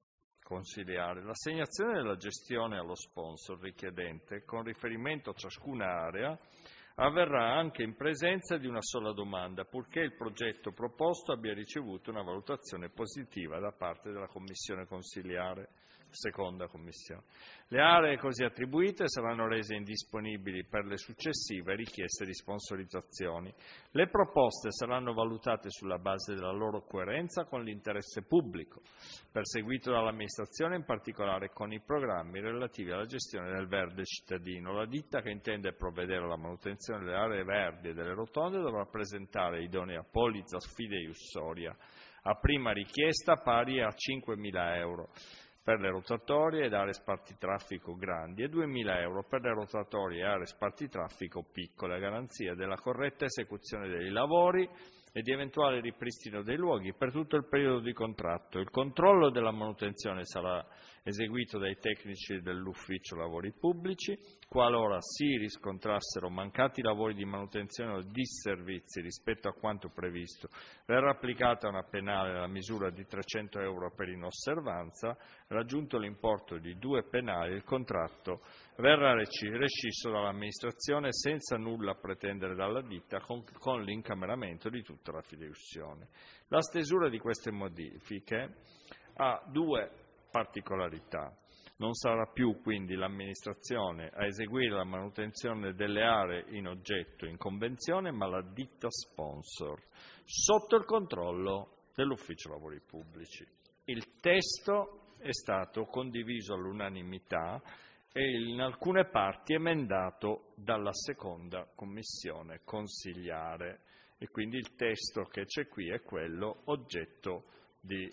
consiliare. L'assegnazione della gestione allo sponsor richiedente, con riferimento a ciascuna area, avverrà anche in presenza di una sola domanda, purché il progetto proposto abbia ricevuto una valutazione positiva da parte della commissione consiliare, seconda commissione. Le aree così attribuite saranno rese indisponibili per le successive richieste di sponsorizzazioni. Le proposte saranno valutate sulla base della loro coerenza con l'interesse pubblico, perseguito dall'amministrazione, in particolare con i programmi relativi alla gestione del verde cittadino. La ditta che intende provvedere alla manutenzione delle aree verdi e delle rotonde dovrà presentare idonea polizza fideiussoria a prima richiesta pari a cinquemila euro per le rotatorie ed aree spartitraffico grandi e duemila euro per le rotatorie e aree spartitraffico piccole, a garanzia della corretta esecuzione dei lavori e di eventuale ripristino dei luoghi per tutto il periodo di contratto. Il controllo della manutenzione sarà eseguito dai tecnici dell'Ufficio Lavori Pubblici. Qualora si riscontrassero mancati lavori di manutenzione o disservizi rispetto a quanto previsto, verrà applicata una penale nella misura di trecento euro per inosservanza. Raggiunto l'importo di due penali, il contratto verrà rescisso dall'amministrazione senza nulla pretendere dalla ditta, con, con l'incameramento di tutta la fideiussione. La stesura di queste modifiche ha due particolarità. Non sarà più quindi l'amministrazione a eseguire la manutenzione delle aree in oggetto in convenzione, ma la ditta sponsor, sotto il controllo dell'Ufficio Lavori Pubblici. Il testo è stato condiviso all'unanimità e in alcune parti emendato dalla seconda commissione consiliare, e quindi il testo che c'è qui è quello oggetto di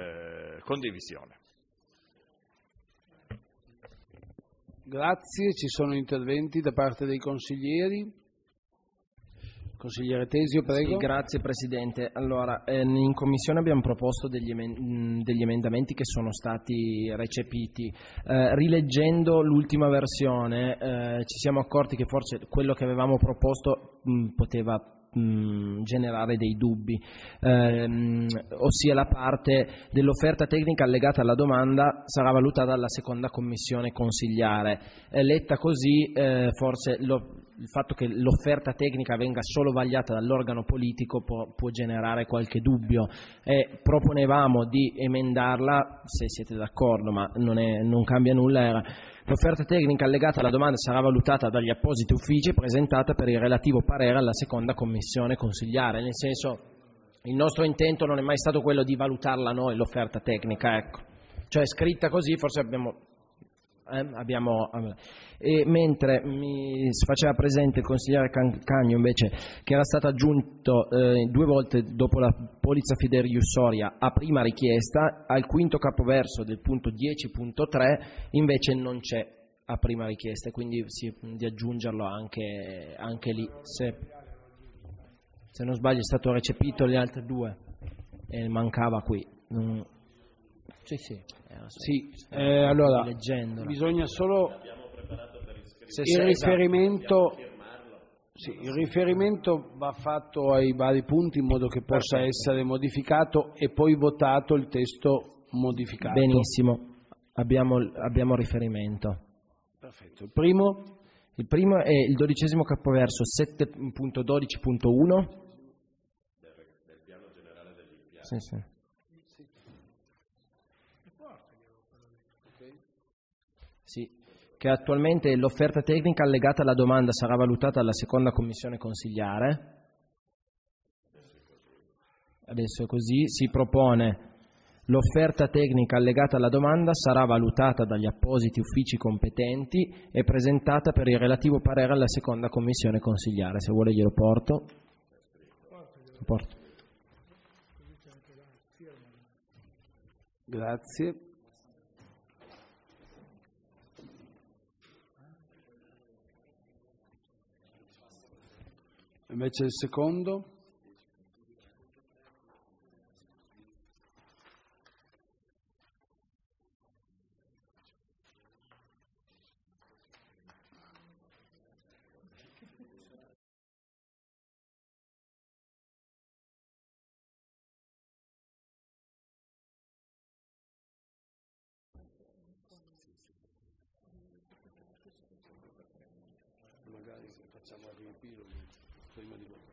eh, condivisione. Grazie, ci sono interventi da parte dei consiglieri. Consigliere Tesio, prego. Sì, grazie Presidente. Allora, eh, in Commissione abbiamo proposto degli, emen- degli emendamenti che sono stati recepiti. Eh, rileggendo l'ultima versione eh, ci siamo accorti che forse quello che avevamo proposto mh, poteva Mh, generare dei dubbi, ehm, ossia la parte dell'offerta tecnica allegata alla domanda sarà valutata dalla seconda commissione consigliare. Eh, letta così eh, forse lo, il fatto che l'offerta tecnica venga solo vagliata dall'organo politico può, può generare qualche dubbio, e proponevamo di emendarla, se siete d'accordo, ma non, è, non cambia nulla. Era: l'offerta tecnica allegata alla domanda sarà valutata dagli appositi uffici e presentata per il relativo parere alla seconda commissione consigliare. Nel senso, il nostro intento non è mai stato quello di valutarla noi l'offerta tecnica, ecco. Cioè, scritta così forse abbiamo... Eh, abbiamo e mentre mi faceva presente il consigliere Cagno invece che era stato aggiunto eh, due volte dopo la polizza fideiussoria a prima richiesta, al quinto capoverso del punto dieci punto tre invece non c'è a prima richiesta, quindi sì, di aggiungerlo anche, anche lì, se, se non sbaglio è stato recepito le altre due e mancava qui. mm. Sì, sì, sì eh, allora bisogna solo il riferimento, sì, il riferimento va fatto ai vari punti in modo che possa Perfetto. essere modificato e poi votato il testo modificato. Benissimo, abbiamo, abbiamo riferimento. Perfetto. Il primo? Il primo è il dodicesimo capoverso sette punto dodici punto uno. Sì, sì. Sì, che attualmente l'offerta tecnica allegata alla domanda sarà valutata dalla seconda commissione consiliare. Adesso è così, si propone: l'offerta tecnica allegata alla domanda sarà valutata dagli appositi uffici competenti e presentata per il relativo parere alla seconda commissione consiliare. Se vuole glielo porto. Lo porto. Grazie. Invece il secondo. Magari facciamo il riepilogo prima di votare.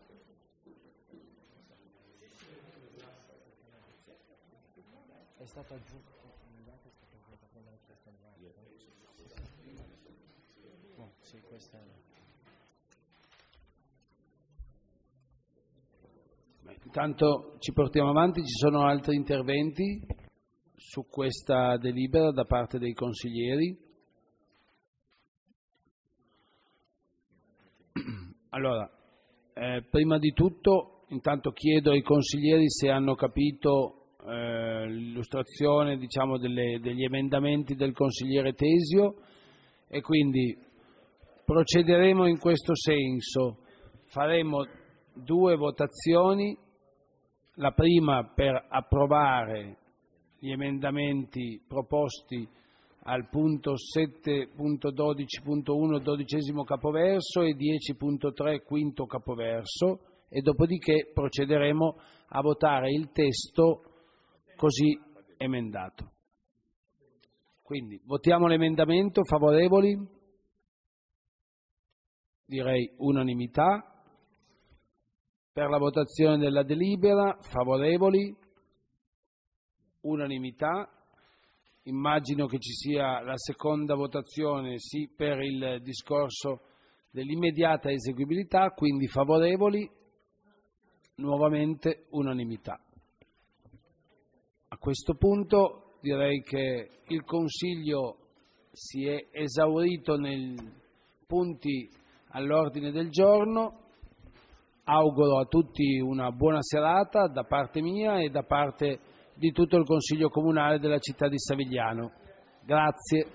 È stato aggiunto. Oh, sì, questa è... Beh, intanto ci portiamo avanti, ci sono altri interventi su questa delibera da parte dei consiglieri. Allora, eh, prima di tutto, intanto chiedo ai consiglieri se hanno capito eh, l'illustrazione, diciamo, delle, degli emendamenti del consigliere Tesio, e quindi procederemo in questo senso. Faremo due votazioni, la prima per approvare gli emendamenti proposti al punto sette punto dodici punto uno dodicesimo capoverso e dieci punto tre quinto capoverso, e dopodiché procederemo a votare il testo così emendato. Quindi votiamo l'emendamento, favorevoli? Direi unanimità. Per la votazione della delibera, favorevoli? Unanimità. Immagino che ci sia la seconda votazione, sì, per il discorso dell'immediata eseguibilità, quindi favorevoli, nuovamente unanimità. A questo punto direi che il Consiglio si è esaurito nei punti all'ordine del giorno. Auguro a tutti una buona serata da parte mia e da parte di tutto il Consiglio Comunale della città di Savigliano. Grazie.